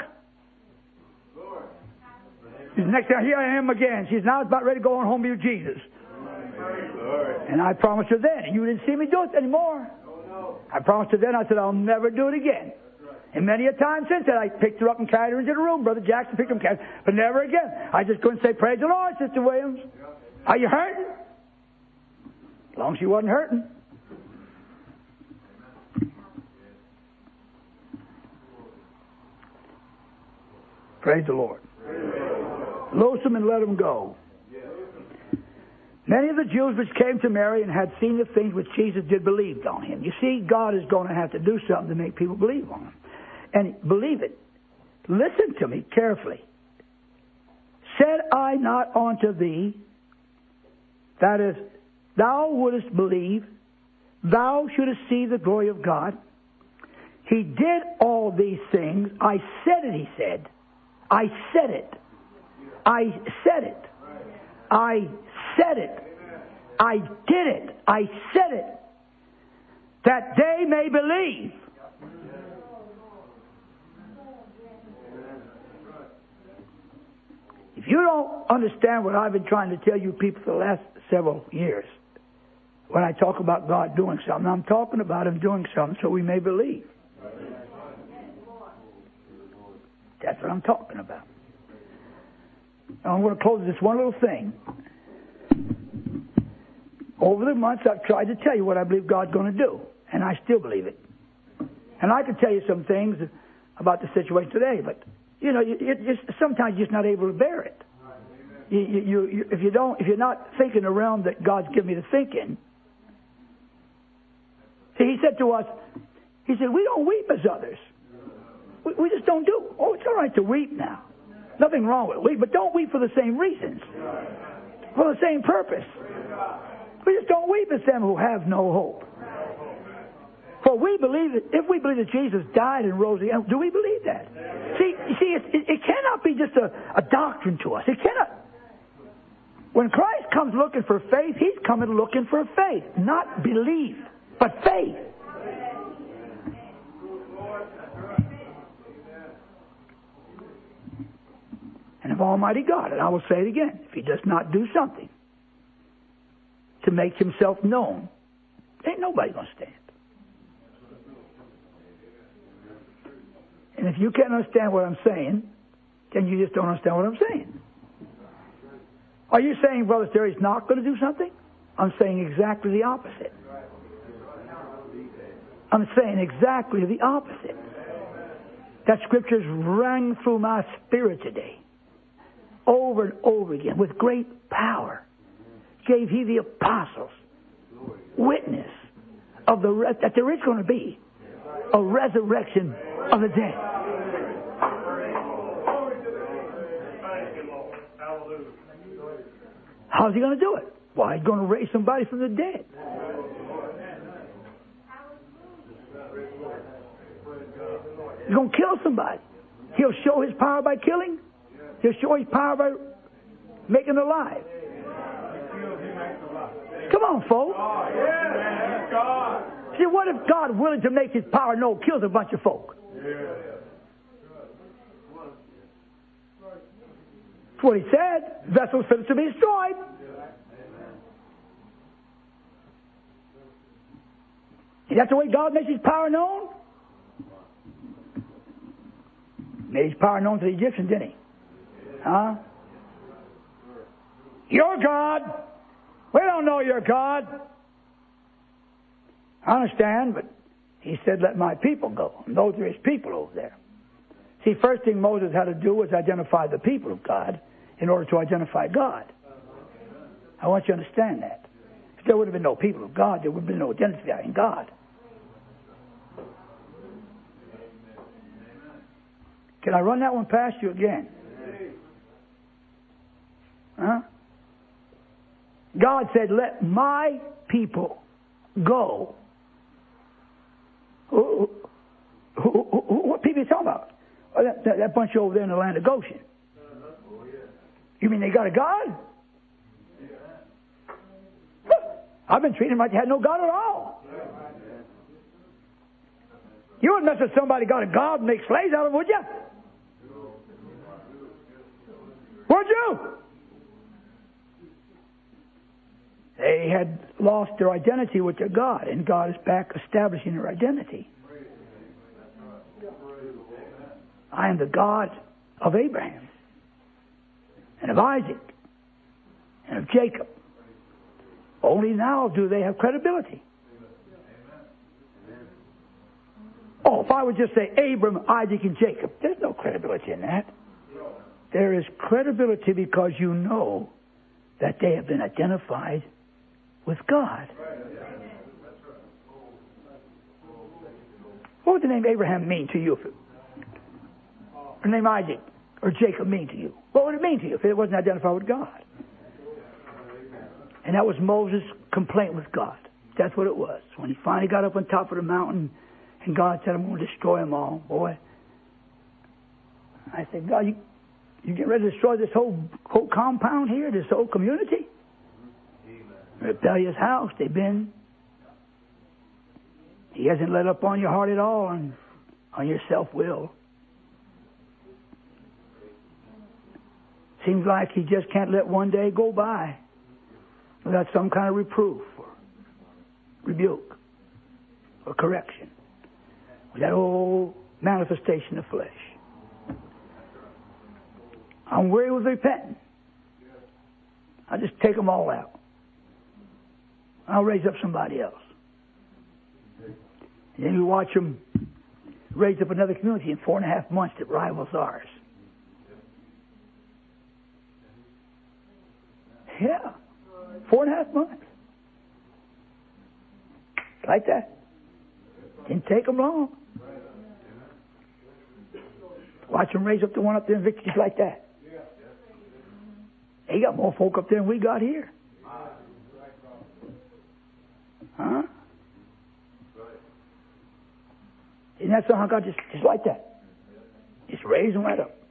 She said, next time, here I am again. She said, now I was about ready to go on home with Jesus. And I promised her then, and you didn't see me do it anymore. I promised her then, I said, I'll never do it again. And many a time since then, I picked her up and carried her into the room. Brother Jackson picked her up and carried her, but never again. I just couldn't say, praise the Lord, Sister Williams. Are you hurting? As long as she wasn't hurting. Praise the Lord. Loose them and let them go. Many of the Jews which came to Mary and had seen the things which Jesus did believed on him. You see, God is going to have to do something to make people believe on him. And believe it. Listen to me carefully. Said I not unto thee, that is, thou wouldest believe, thou shouldest see the glory of God. He did all these things. I said it, he said. I said it. I said it. I said it. I did it. I said it. That they may believe. If you don't understand what I've been trying to tell you people for the last several years, when I talk about God doing something, I'm talking about Him doing something so we may believe. That's what I'm talking about. Now I'm going to close with this one little thing. Over the months, I've tried to tell you what I believe God's going to do, and I still believe it. And I could tell you some things about the situation today, but you know, you, it just, sometimes you're just not able to bear it. You, you, you, if you don't, if you're not thinking the realm that God's given me to think in. See, he said to us, he said, we don't weep as others. We, we just don't do. Oh, it's all right to weep now. Nothing wrong with it. But don't weep for the same reasons. For the same purpose. We just don't weep as them who have no hope. For we believe that, if we believe that Jesus died and rose again, do we believe that? See, you see, it, it, it cannot be just a, a doctrine to us. It cannot. When Christ comes looking for faith, He's coming looking for faith. Not belief, but faith. And if Almighty God, and I will say it again, if He does not do something to make Himself known, ain't nobody going to stand. And if you can't understand what I'm saying, then you just don't understand what I'm saying. Are you saying, Brother Terry's not going to do something? I'm saying exactly the opposite. I'm saying exactly the opposite. That scripture's rang through my spirit today, over and over again, with great power. Gave He the apostles witness of the re- that there is going to be a resurrection of the dead. How's He going to do it? Why, He's going to raise somebody from the dead. He's going to kill somebody. He'll show His power by killing. He'll show His power by making alive. Come on, folks. See, what if God, willing to make His power known, kills a bunch of folk? That's what He said. Vessels fit to be destroyed. Is that the way God makes His power known? Made His power known to the Egyptians, didn't He? Huh? Your God. We don't know your God. I understand, but He said, let my people go. And those are His people over there. See, first thing Moses had to do was identify the people of God in order to identify God. I want you to understand that. If there would have been no people of God, there would have been no identity in God. Can I run that one past you again? Huh? God said, let my people go. Who, who, who, who, what people are you talking about? Oh, that, that, that bunch over there in the land of Goshen. You mean they got a God? Huh. I've been treating them like they had no God at all. You wouldn't mess with somebody got a God and make slaves out of them, would you? Would you? They had lost their identity with their God, and God is back establishing their identity. I am the God of Abraham, and of Isaac, and of Jacob. Only now do they have credibility. Oh, if I would just say Abram, Isaac, and Jacob, there's no credibility in that. There is credibility because you know that they have been identified with God. What would the name Abraham mean to you? If it, or the name Isaac or Jacob mean to you? What would it mean to you if it wasn't identified with God? And that was Moses' complaint with God. That's what it was. When he finally got up on top of the mountain and God said, I'm going to destroy them all, boy. I said, God, you, you get ready to destroy this whole, whole compound here, this whole community? Rebellious house they've been. He hasn't let up on your heart at all, on, on your self-will. Seems like He just can't let one day go by without some kind of reproof or rebuke or correction. With that old manifestation of flesh. I'm weary with repenting. I just take them all out. I'll raise up somebody else. And then you watch them raise up another community in four and a half months that rivals ours. Yeah. Four and a half months. Like that. Didn't take them long. Watch them raise up the one up there in Victory just like that. They got more folk up there than we got here. Huh? Isn't that something God just, just like that? Just raise them right up.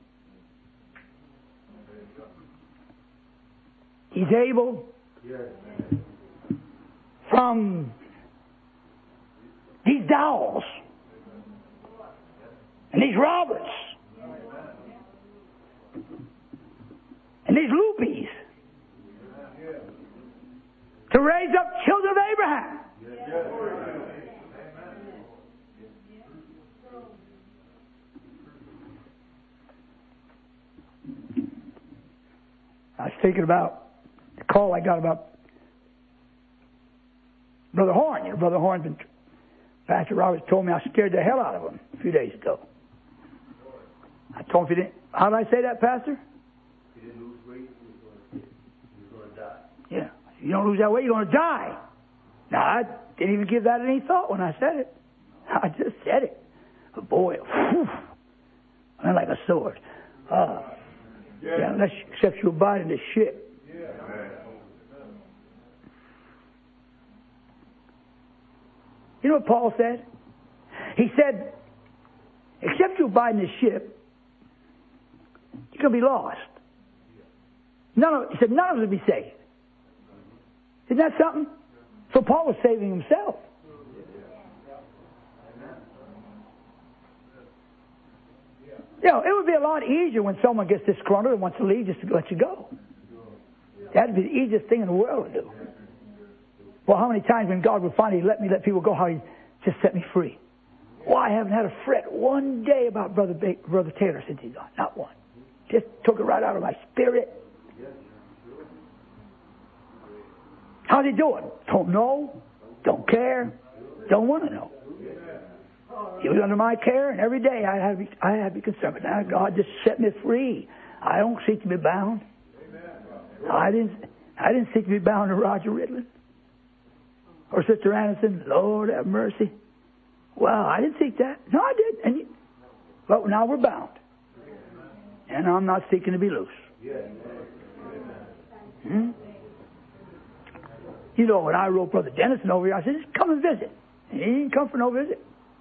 He's able from these Dowells and these Roberts and these Lupis to raise up children of Abraham. I was thinking about the call I got about Brother Horn. You know, Brother Horn, been, Pastor Roberts told me I scared the hell out of him a few days ago. I told him if he didn't, how did I say that, Pastor? If you didn't lose weight, you're going to die. Yeah. If you don't lose that weight, you're going to die. Now, I didn't even give that any thought when I said it. I just said it. But boy, whew, went like a sword. Uh, yeah. yeah, unless except you abide in the ship. Yeah. You know what Paul said? He said, except you abide in the ship, you're going to be lost. None of, he said, none of us will be saved. Isn't that something? So Paul was saving himself. You know, it would be a lot easier when someone gets disgruntled and wants to leave just to let you go. That'd be the easiest thing in the world to do. Well, how many times when God would finally let me let people go, how He just set me free? Well, I haven't had a fret one day about Brother ba- Brother Taylor since he's gone. Not one. Just took it right out of my spirit. How's he doing? Don't know. Don't care. Don't want to know. He was under my care, and every day I had to be, I had to be concerned. Now God just set me free. I don't seek to be bound. I didn't. I didn't seek to be bound to Roger Ridlin or Sister Anderson. Lord have mercy. Well, I didn't seek that. No, I did. And you, but now we're bound, and I'm not seeking to be loose. Hmm? You know, when I wrote Brother Dennison over here, I said, just come and visit. And he didn't come for no visit.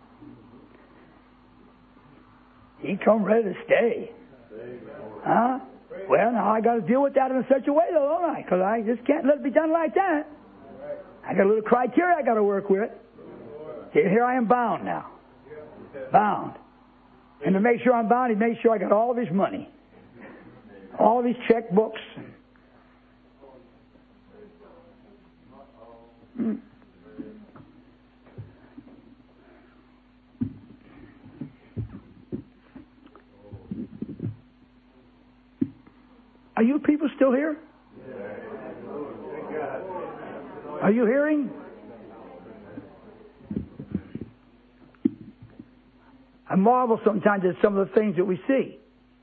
He come ready to stay. Huh? Well, now I got to deal with that in such a way, though, don't I? Because I just can't let it be done like that. I got a little criteria I got to work with. Here, here I am bound now. Bound. And to make sure I'm bound, he made sure I got all of his money. All of his checkbooks. Hmm. Are you people still here? Are you hearing? I marvel sometimes at some of the things that we see.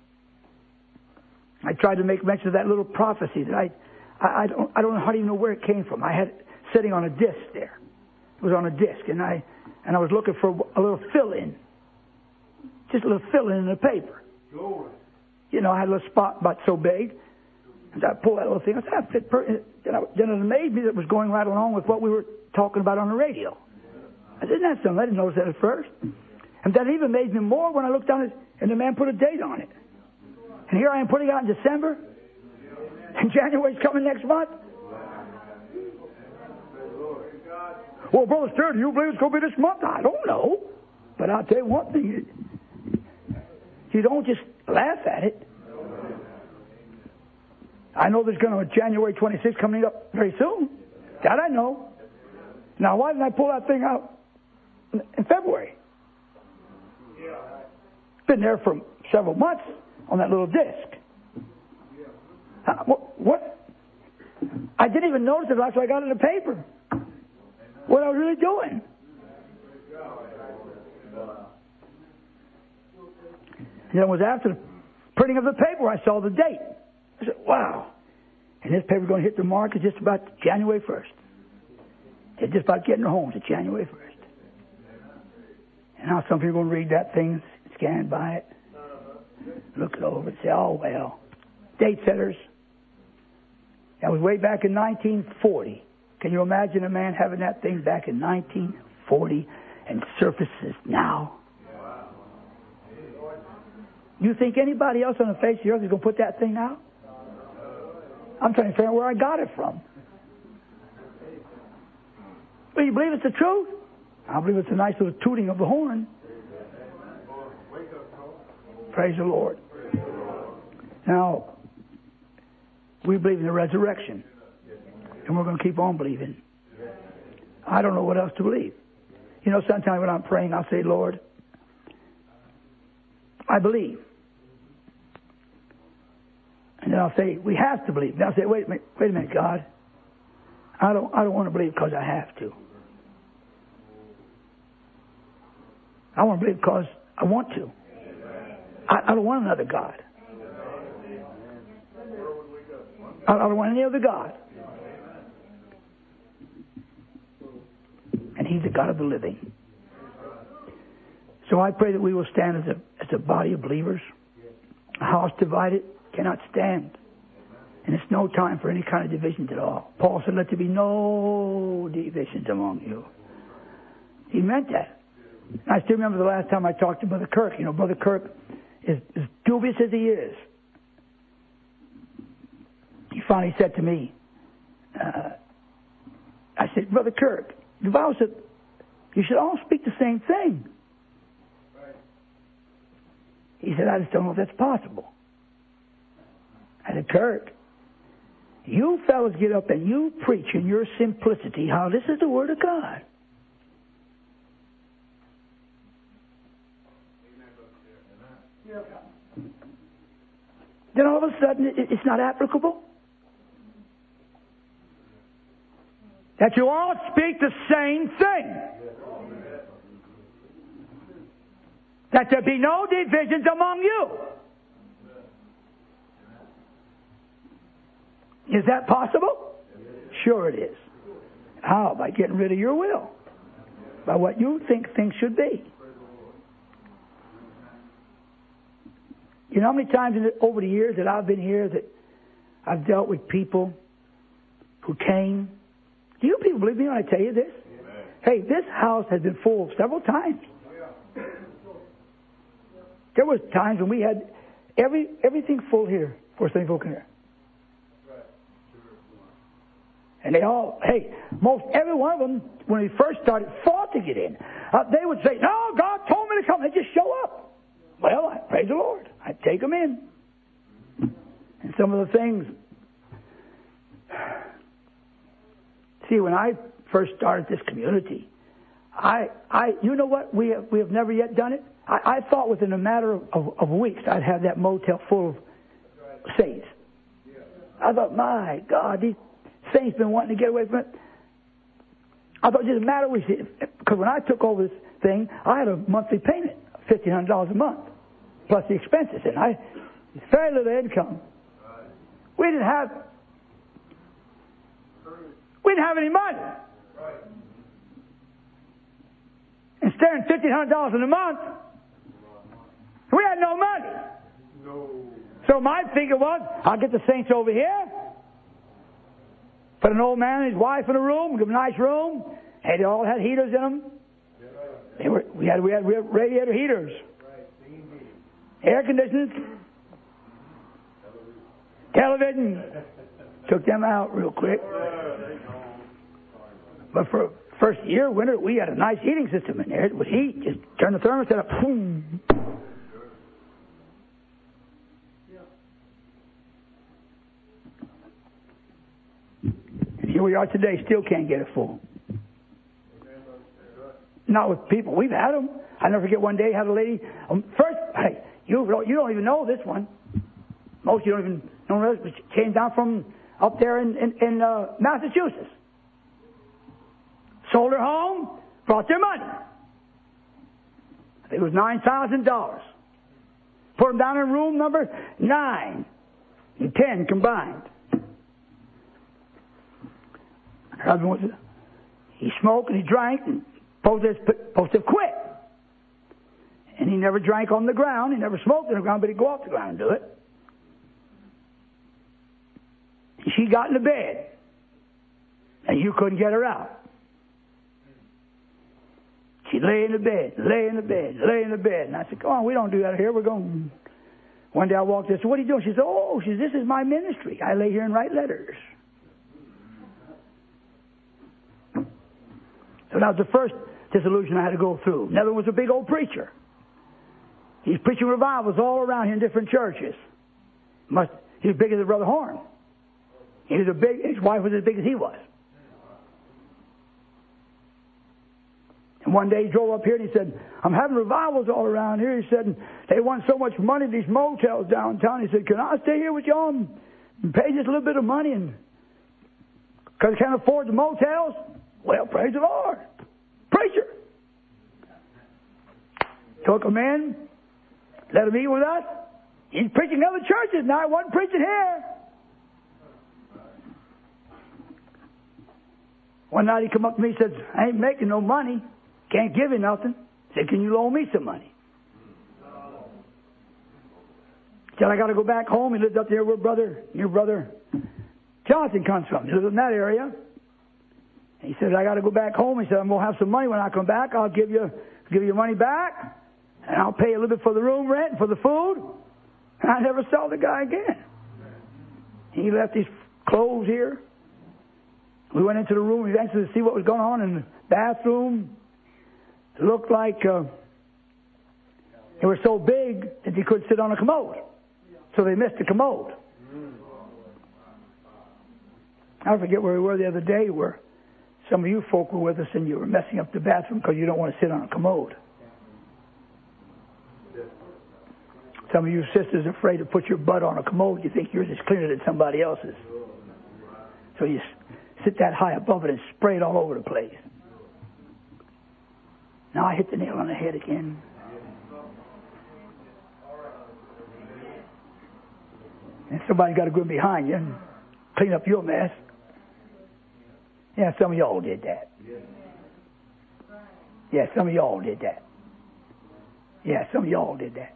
I tried to make mention of that little prophecy that I, I, I don't, I don't know how to even know where it came from. I had it sitting on a disc there. It was on a disc, and I, and I was looking for a little fill-in, just a little fill-in in the paper. You know, I had a little spot about so big. And I pulled that little thing. I said, I fit per-. Then, I, then it amazed me that it was going right along with what we were talking about on the radio. I said, that's something. I didn't notice that at first. And that even made me more when I looked down at it, and the man put a date on it. And here I am putting it out in December. And January's coming next month. Well, Brother Stewart, do you believe it's going to be this month? I don't know. But I'll tell you one thing. You don't just laugh at it. I know there's going to be January twenty-sixth coming up very soon. That I know. Now, why didn't I pull that thing out in February? It's been there for several months on that little disc. Uh, what, what? I didn't even notice it until I got it in the paper. What I was really doing. And then it was after the printing of the paper I saw the date. I said, wow. And this paper's going to hit the market just about January first. They're just about getting their homes at January first. And now some people are going to read that thing, scan by it, look it over and say, oh, well, date setters. That was way back in nineteen forty. Can you imagine a man having that thing back in nineteen forty and surfaces now? You think anybody else on the face of the earth is going to put that thing out? I'm trying to figure out where I got it from. But you believe it's the truth? I believe it's a nice little tooting of the horn. Praise the Lord. Now, we believe in the resurrection. And we're going to keep on believing. I don't know what else to believe. You know, sometimes when I'm praying, I'll say, Lord, I believe. And then I'll say, we have to believe. And I'll say, wait a minute, wait a minute, God. I don't, I don't want to believe because I have to. I want to believe because I want to. I, I don't want another God. I, I don't want any other God. And He's the God of the living. So I pray that we will stand as a, as a body of believers. A house divided cannot stand. And it's no time for any kind of divisions at all. Paul said, let there be no divisions among you. He meant that. And I still remember the last time I talked to Brother Kirk. You know, Brother Kirk is as dubious as he is. He finally said to me, uh, I said, Brother Kirk, the Bible said you should all speak the same thing. He said, I just don't know if that's possible. I said, Kirk, you fellas get up and you preach in your simplicity how this is the Word of God. Then all of a sudden it's not applicable? That you all speak the same thing. That there be no divisions among you. Is that possible? Sure it is. How? By getting rid of your will. By what you think things should be. You know how many times in the, over the years that I've been here that I've dealt with people who came. Do you people believe me when I tell you this? Amen. Hey, this house has been full several times. Yeah. There was times when we had every everything full here for Saint Folk in here. And they all, hey, most every one of them, when we first started, fought to get in. Uh, they would say, no, God told me to come. They just show up. Well, I praise the Lord. I take them in. And some of the things. See, when I first started this community, I, I, you know what? We have, we have never yet done it. I, I thought within a matter of, of, of weeks I'd have that motel full of saints. I thought, my God, these saints been wanting to get away from it. I thought just a matter of weeks. Because when I took over this thing, I had a monthly payment of fifteen hundred dollars a month, plus the expenses, and I very little income. We didn't have we didn't have any money. And staring fifteen hundred dollars in a month, we had no money. No. So my figure was, I'll get the saints over here, put an old man and his wife in a room, give them a nice room. Hey, they all had heaters in them. They were, we had we had radiator heaters, air conditioners, television. Took them out real quick. But for first year, winter, we had a nice heating system in there. It was heat. Just turn the thermostat up. Boom. And here we are today, still can't get it full. Not with people. We've had them. I never forget one day, I had a lady. Um, first, hey, you don't, you don't even know this one. Most of you don't even know this, but she came down from up there in, in, in uh, Massachusetts. Sold her home, brought their money. I think it was nine thousand dollars. Put them down in room number nine and ten combined. Her husband was, he smoked and he drank and supposed to, supposed to have quit. And he never drank on the ground. He never smoked on the ground, but he'd go off the ground and do it. And she got into bed. And you couldn't get her out. She'd lay in the bed, lay in the bed, lay in the bed. And I said, come on, we don't do that here. We're going. One day I walked in and said, what are you doing? She said, oh, she said, this is my ministry. I lay here and write letters. So that was the first disillusion I had to go through. Another was a big old preacher. He's preaching revivals all around here in different churches. Must, he was big as Brother Horn. He was a big, his wife was as big as he was. And one day he drove up here and he said, I'm having revivals all around here. He said, they want so much money, these motels downtown. He said, can I stay here with y'all and pay just a little bit of money and because I can't afford the motels? Well, praise the Lord. Preacher. Took him in, let him eat with us. He's preaching in other churches now. He wasn't preaching here. One night he come up to me and said, I ain't making no money. Can't give you nothing. Said, can you loan me some money? Said, I got to go back home. He lived up there where brother, your brother Jonathan comes from. He lives in that area. He said, I got to go back home. He said, I'm going to have some money when I come back. I'll give you give you money back. And I'll pay a little bit for the room rent and for the food. And I never saw the guy again. He left his clothes here. We went into the room eventually to see what was going on in the bathroom. It looked like uh, they were so big that you couldn't sit on a commode. So they missed the commode. I forget where we were the other day where some of you folk were with us and you were messing up the bathroom because you don't want to sit on a commode. Some of you sisters are afraid to put your butt on a commode. You think yours is cleaner than somebody else's. So you sit that high above it and spray it all over the place. Now I hit the nail on the head again. And somebody's got to go behind you and clean up your mess. Yeah, some of y'all did that. Yeah, some of y'all did that. Yeah, some of y'all did that.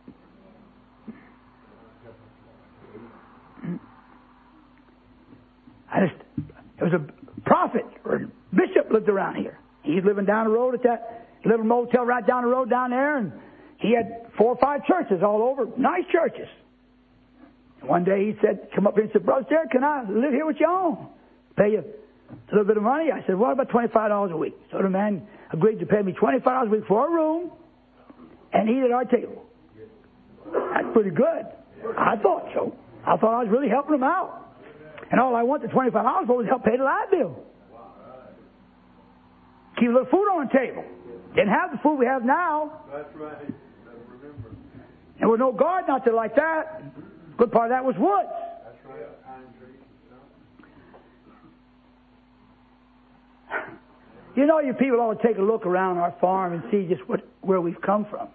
I just, there was a prophet or a bishop lived around here. He's living down the road at that little motel right down the road down there, and he had four or five churches all over, nice churches. And one day he said, come up here and said, Brother Derek, can I live here with y'all? Pay you a little bit of money? I said, what about twenty-five dollars a week? So the man agreed to pay me twenty-five dollars a week for a room and eat at our table. That's pretty good. I thought so. I thought I was really helping him out. And all I wanted the twenty-five dollars for was help pay the light bill. Keep a little food on the table. Didn't have the food we have now. That's right. Remember. There was no garden out there like that. Good part of that was woods. That's right. Pine trees. You know, you people ought to take a look around our farm and see just what where we've come from.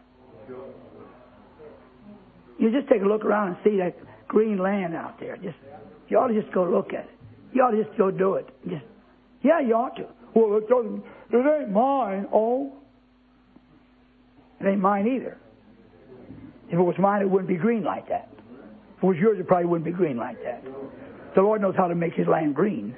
You just take a look around and see that green land out there. Just you ought to just go look at it. You ought to just go do it. Just yeah, you ought to. Well, it doesn't. It ain't mine. Oh, it ain't mine either. If it was mine, it wouldn't be green like that. If it was yours, it probably wouldn't be green like that. The Lord knows how to make His land green.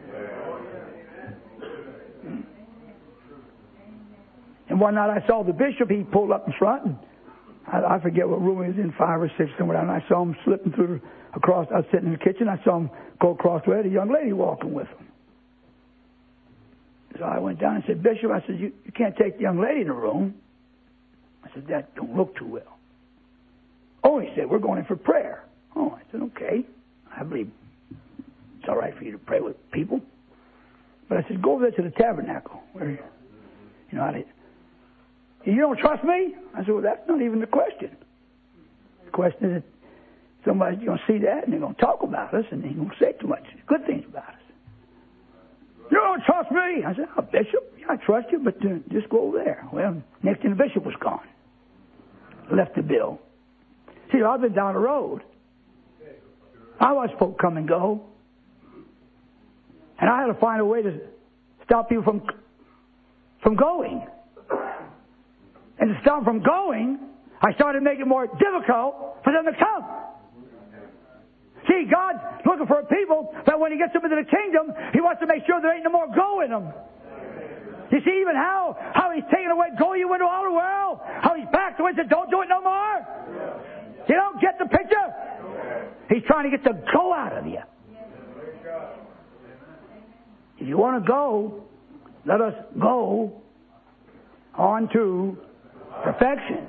And one night I saw the bishop. He pulled up in front, and I, I forget what room he was in, five or six somewhere down. And I saw him slipping through the, across. I was sitting in the kitchen. I saw him go across the way. Had a young lady walking with him. So I went down and said, Bishop, I said, you, you can't take the young lady in the room. I said, that don't look too well. Oh, he said, we're going in for prayer. Oh, I said, okay. I believe it's all right for you to pray with people. But I said, go over there to the tabernacle. Where, you know, I did. You don't trust me? I said, well, that's not even the question. The question is that somebody's going to see that and they're going to talk about us and they're going to say too much good things about us. You don't trust me? I said, oh, Bishop, yeah, I trust you, but uh, just go over there. Well, next thing the bishop was gone. Left the bill. See, I've been down the road. I watched folk come and go. And I had to find a way to stop people from from going. And to stop them from going, I started making it more difficult for them to come. See, God's looking for people that when He gets them into the kingdom, He wants to make sure there ain't no more go in them. You see even how, how He's taken away go you into all the world? How He's backed away and said, don't do it no more? You don't get the picture? He's trying to get the go out of you. If you want to go, let us go on to perfection.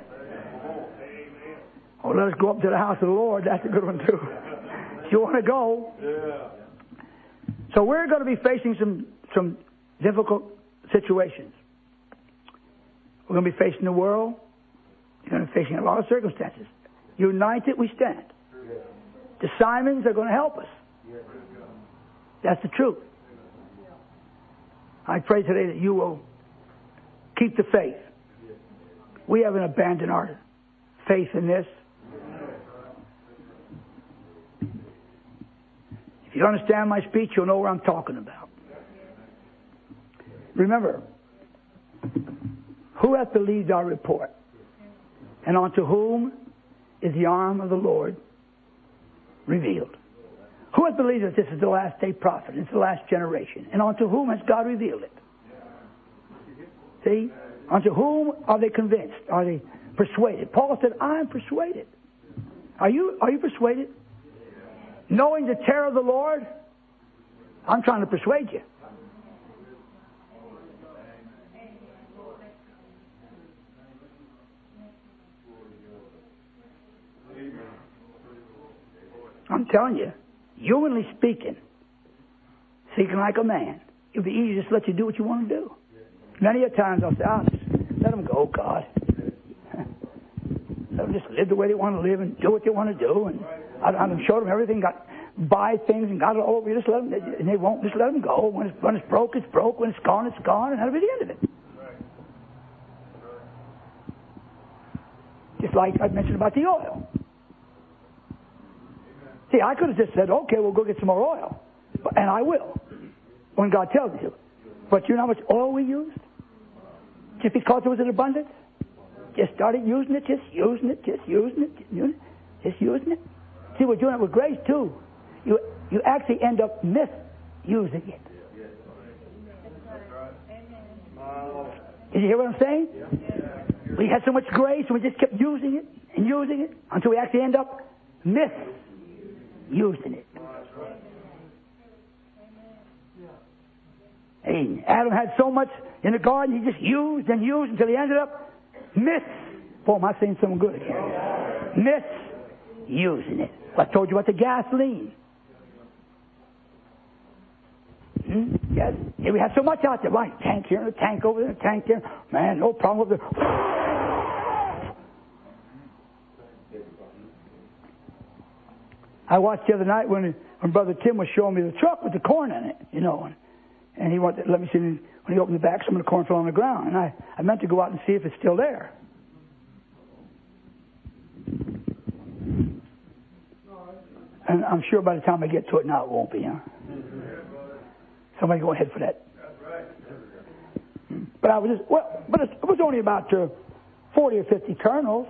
Or let us go up to the house of the Lord. That's a good one too. If you want to go. So we're going to be facing some, some difficult situations. We're going to be facing the world. You're going to be facing a lot of circumstances. United we stand. The Simons are going to help us. That's the truth. I pray today that you will keep the faith. We haven't abandoned our faith in this. If you understand my speech, you'll know what I'm talking about. Remember, who hath believed our report? And unto whom is the arm of the Lord revealed? Who hath believed that this is the last day prophet? It's the last generation. And unto whom has God revealed it? See? Unto whom are they convinced? Are they persuaded? Paul said, I am persuaded. Are you, are you persuaded? Knowing the terror of the Lord? I'm trying to persuade you. I'm telling you, humanly speaking, speaking like a man, it'd be easy to just let you do what you want to do. Many a times I'll say, oh, just let them go, God. Let them just live the way they want to live and do what they want to do. And I, I showed them everything, got buy things and got it over. You just let them, and they won't. Just let them go. When it's, when it's broke, it's broke. When it's gone, it's gone, and that'll be the end of it. Just like I mentioned about the oil. See, I could have just said, okay, we'll go get some more oil. And I will, when God tells me to. But you know how much oil we used? Just because it was in abundance? Just started using it, just using it, just using it, just using it. Just using it. See, we're doing it with grace, too. You, you actually end up misusing it. Did you hear what I'm saying? We had so much grace and we just kept using it and using it until we actually end up misusing using it. Hey, Adam had so much in the garden, he just used and used until he ended up miss. Boy, am I saying something good again? Misusing it. I told you about the gasoline. Hmm? Yes. Yeah, we had so much out there. Right, tank here, a tank over there, a tank there. Man, no problem over there. I watched the other night when when Brother Tim was showing me the truck with the corn in it, you know, and, and he wanted to let me see when he opened the back, some of the corn fell on the ground, and I, I meant to go out and see if it's still there. And I'm sure by the time I get to it now, it won't be, huh? Somebody go ahead for that. But I was just, well, but it was only about uh, forty or fifty kernels.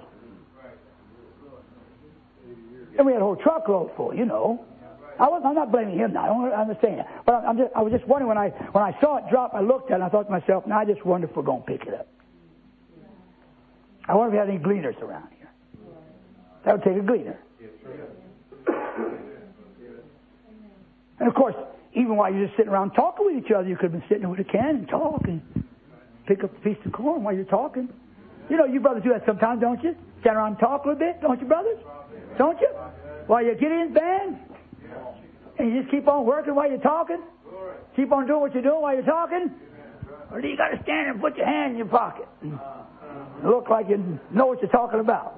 And we had a whole truckload full, you know. I was, I'm not blaming him now. I don't understand that. But I'm just, I was just wondering when I when I saw it drop, I looked at it and I thought to myself, now I just wonder if we're going to pick it up. I wonder if we have any gleaners around here. That would take a gleaner. And of course, even while you're just sitting around talking with each other, you could have been sitting there with a can and talk and pick up a piece of corn while you're talking. You know, you brothers do that sometimes, don't you? Stand around and talk a little bit, don't you, brothers? Don't you? While you get in band, and you just keep on working while you're talking? Keep on doing what you're doing while you're talking? Or do you got to stand and put your hand in your pocket and look like you know what you're talking about?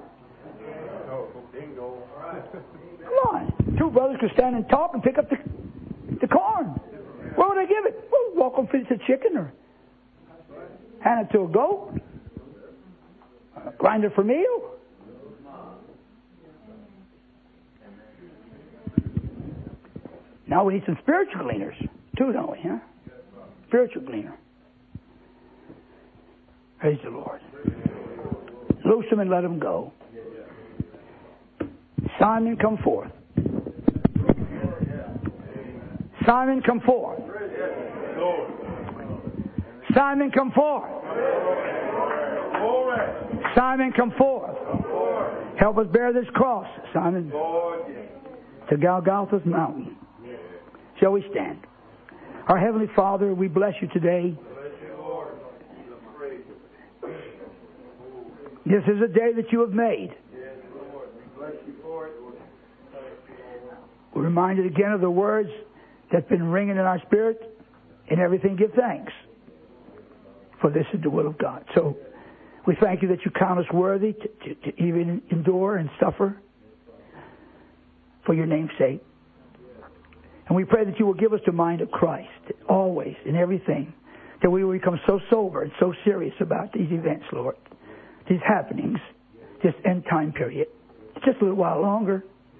Come on. Two brothers could stand and talk and pick up the, the corn. Where would they give it? Well, walk them feed it to chicken or hand it to a goat. Grind it for meal. Now we need some spiritual gleaners, too, don't we, huh? spiritual gleaner. Praise the Lord. Loose him and let him go. Simon, come forth. Simon, come forth. Simon, come forth. Simon, come forth. Help us bear this cross, Simon, to Golgotha's mountain. Shall we stand? Our Heavenly Father, we bless you today. This is a day that you have made. We're reminded again of the words that's been ringing in our spirit. In everything give thanks, for this is the will of God. So we thank you that you count us worthy to, to, to even endure and suffer for your name's sake. And we pray that you will give us the mind of Christ always in everything, that we will become so sober and so serious about these events, Lord, these happenings, this end time period. It's just a little while longer.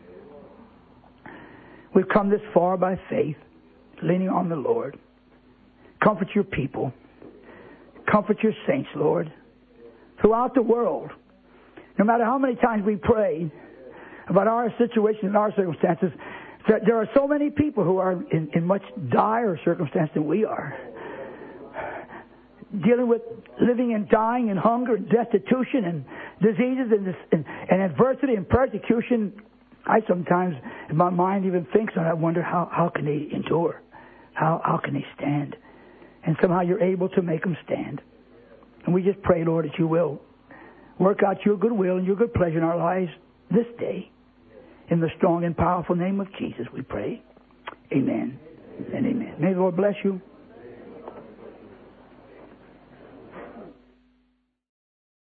We've come this far by faith, leaning on the Lord. Comfort your people. Comfort your saints, Lord, throughout the world. No matter how many times we pray about our situation and our circumstances, that there are so many people who are in, in much dire circumstance than we are. Dealing with living and dying and hunger and destitution and diseases and, this, and, and adversity and persecution. I sometimes, in my mind, even thinks, and I wonder how, how can they endure? How, how can they stand? And somehow you're able to make them stand. And we just pray, Lord, that you will work out your good will and your good pleasure in our lives this day. In the strong and powerful name of Jesus, we pray. Amen and amen. May the Lord bless you.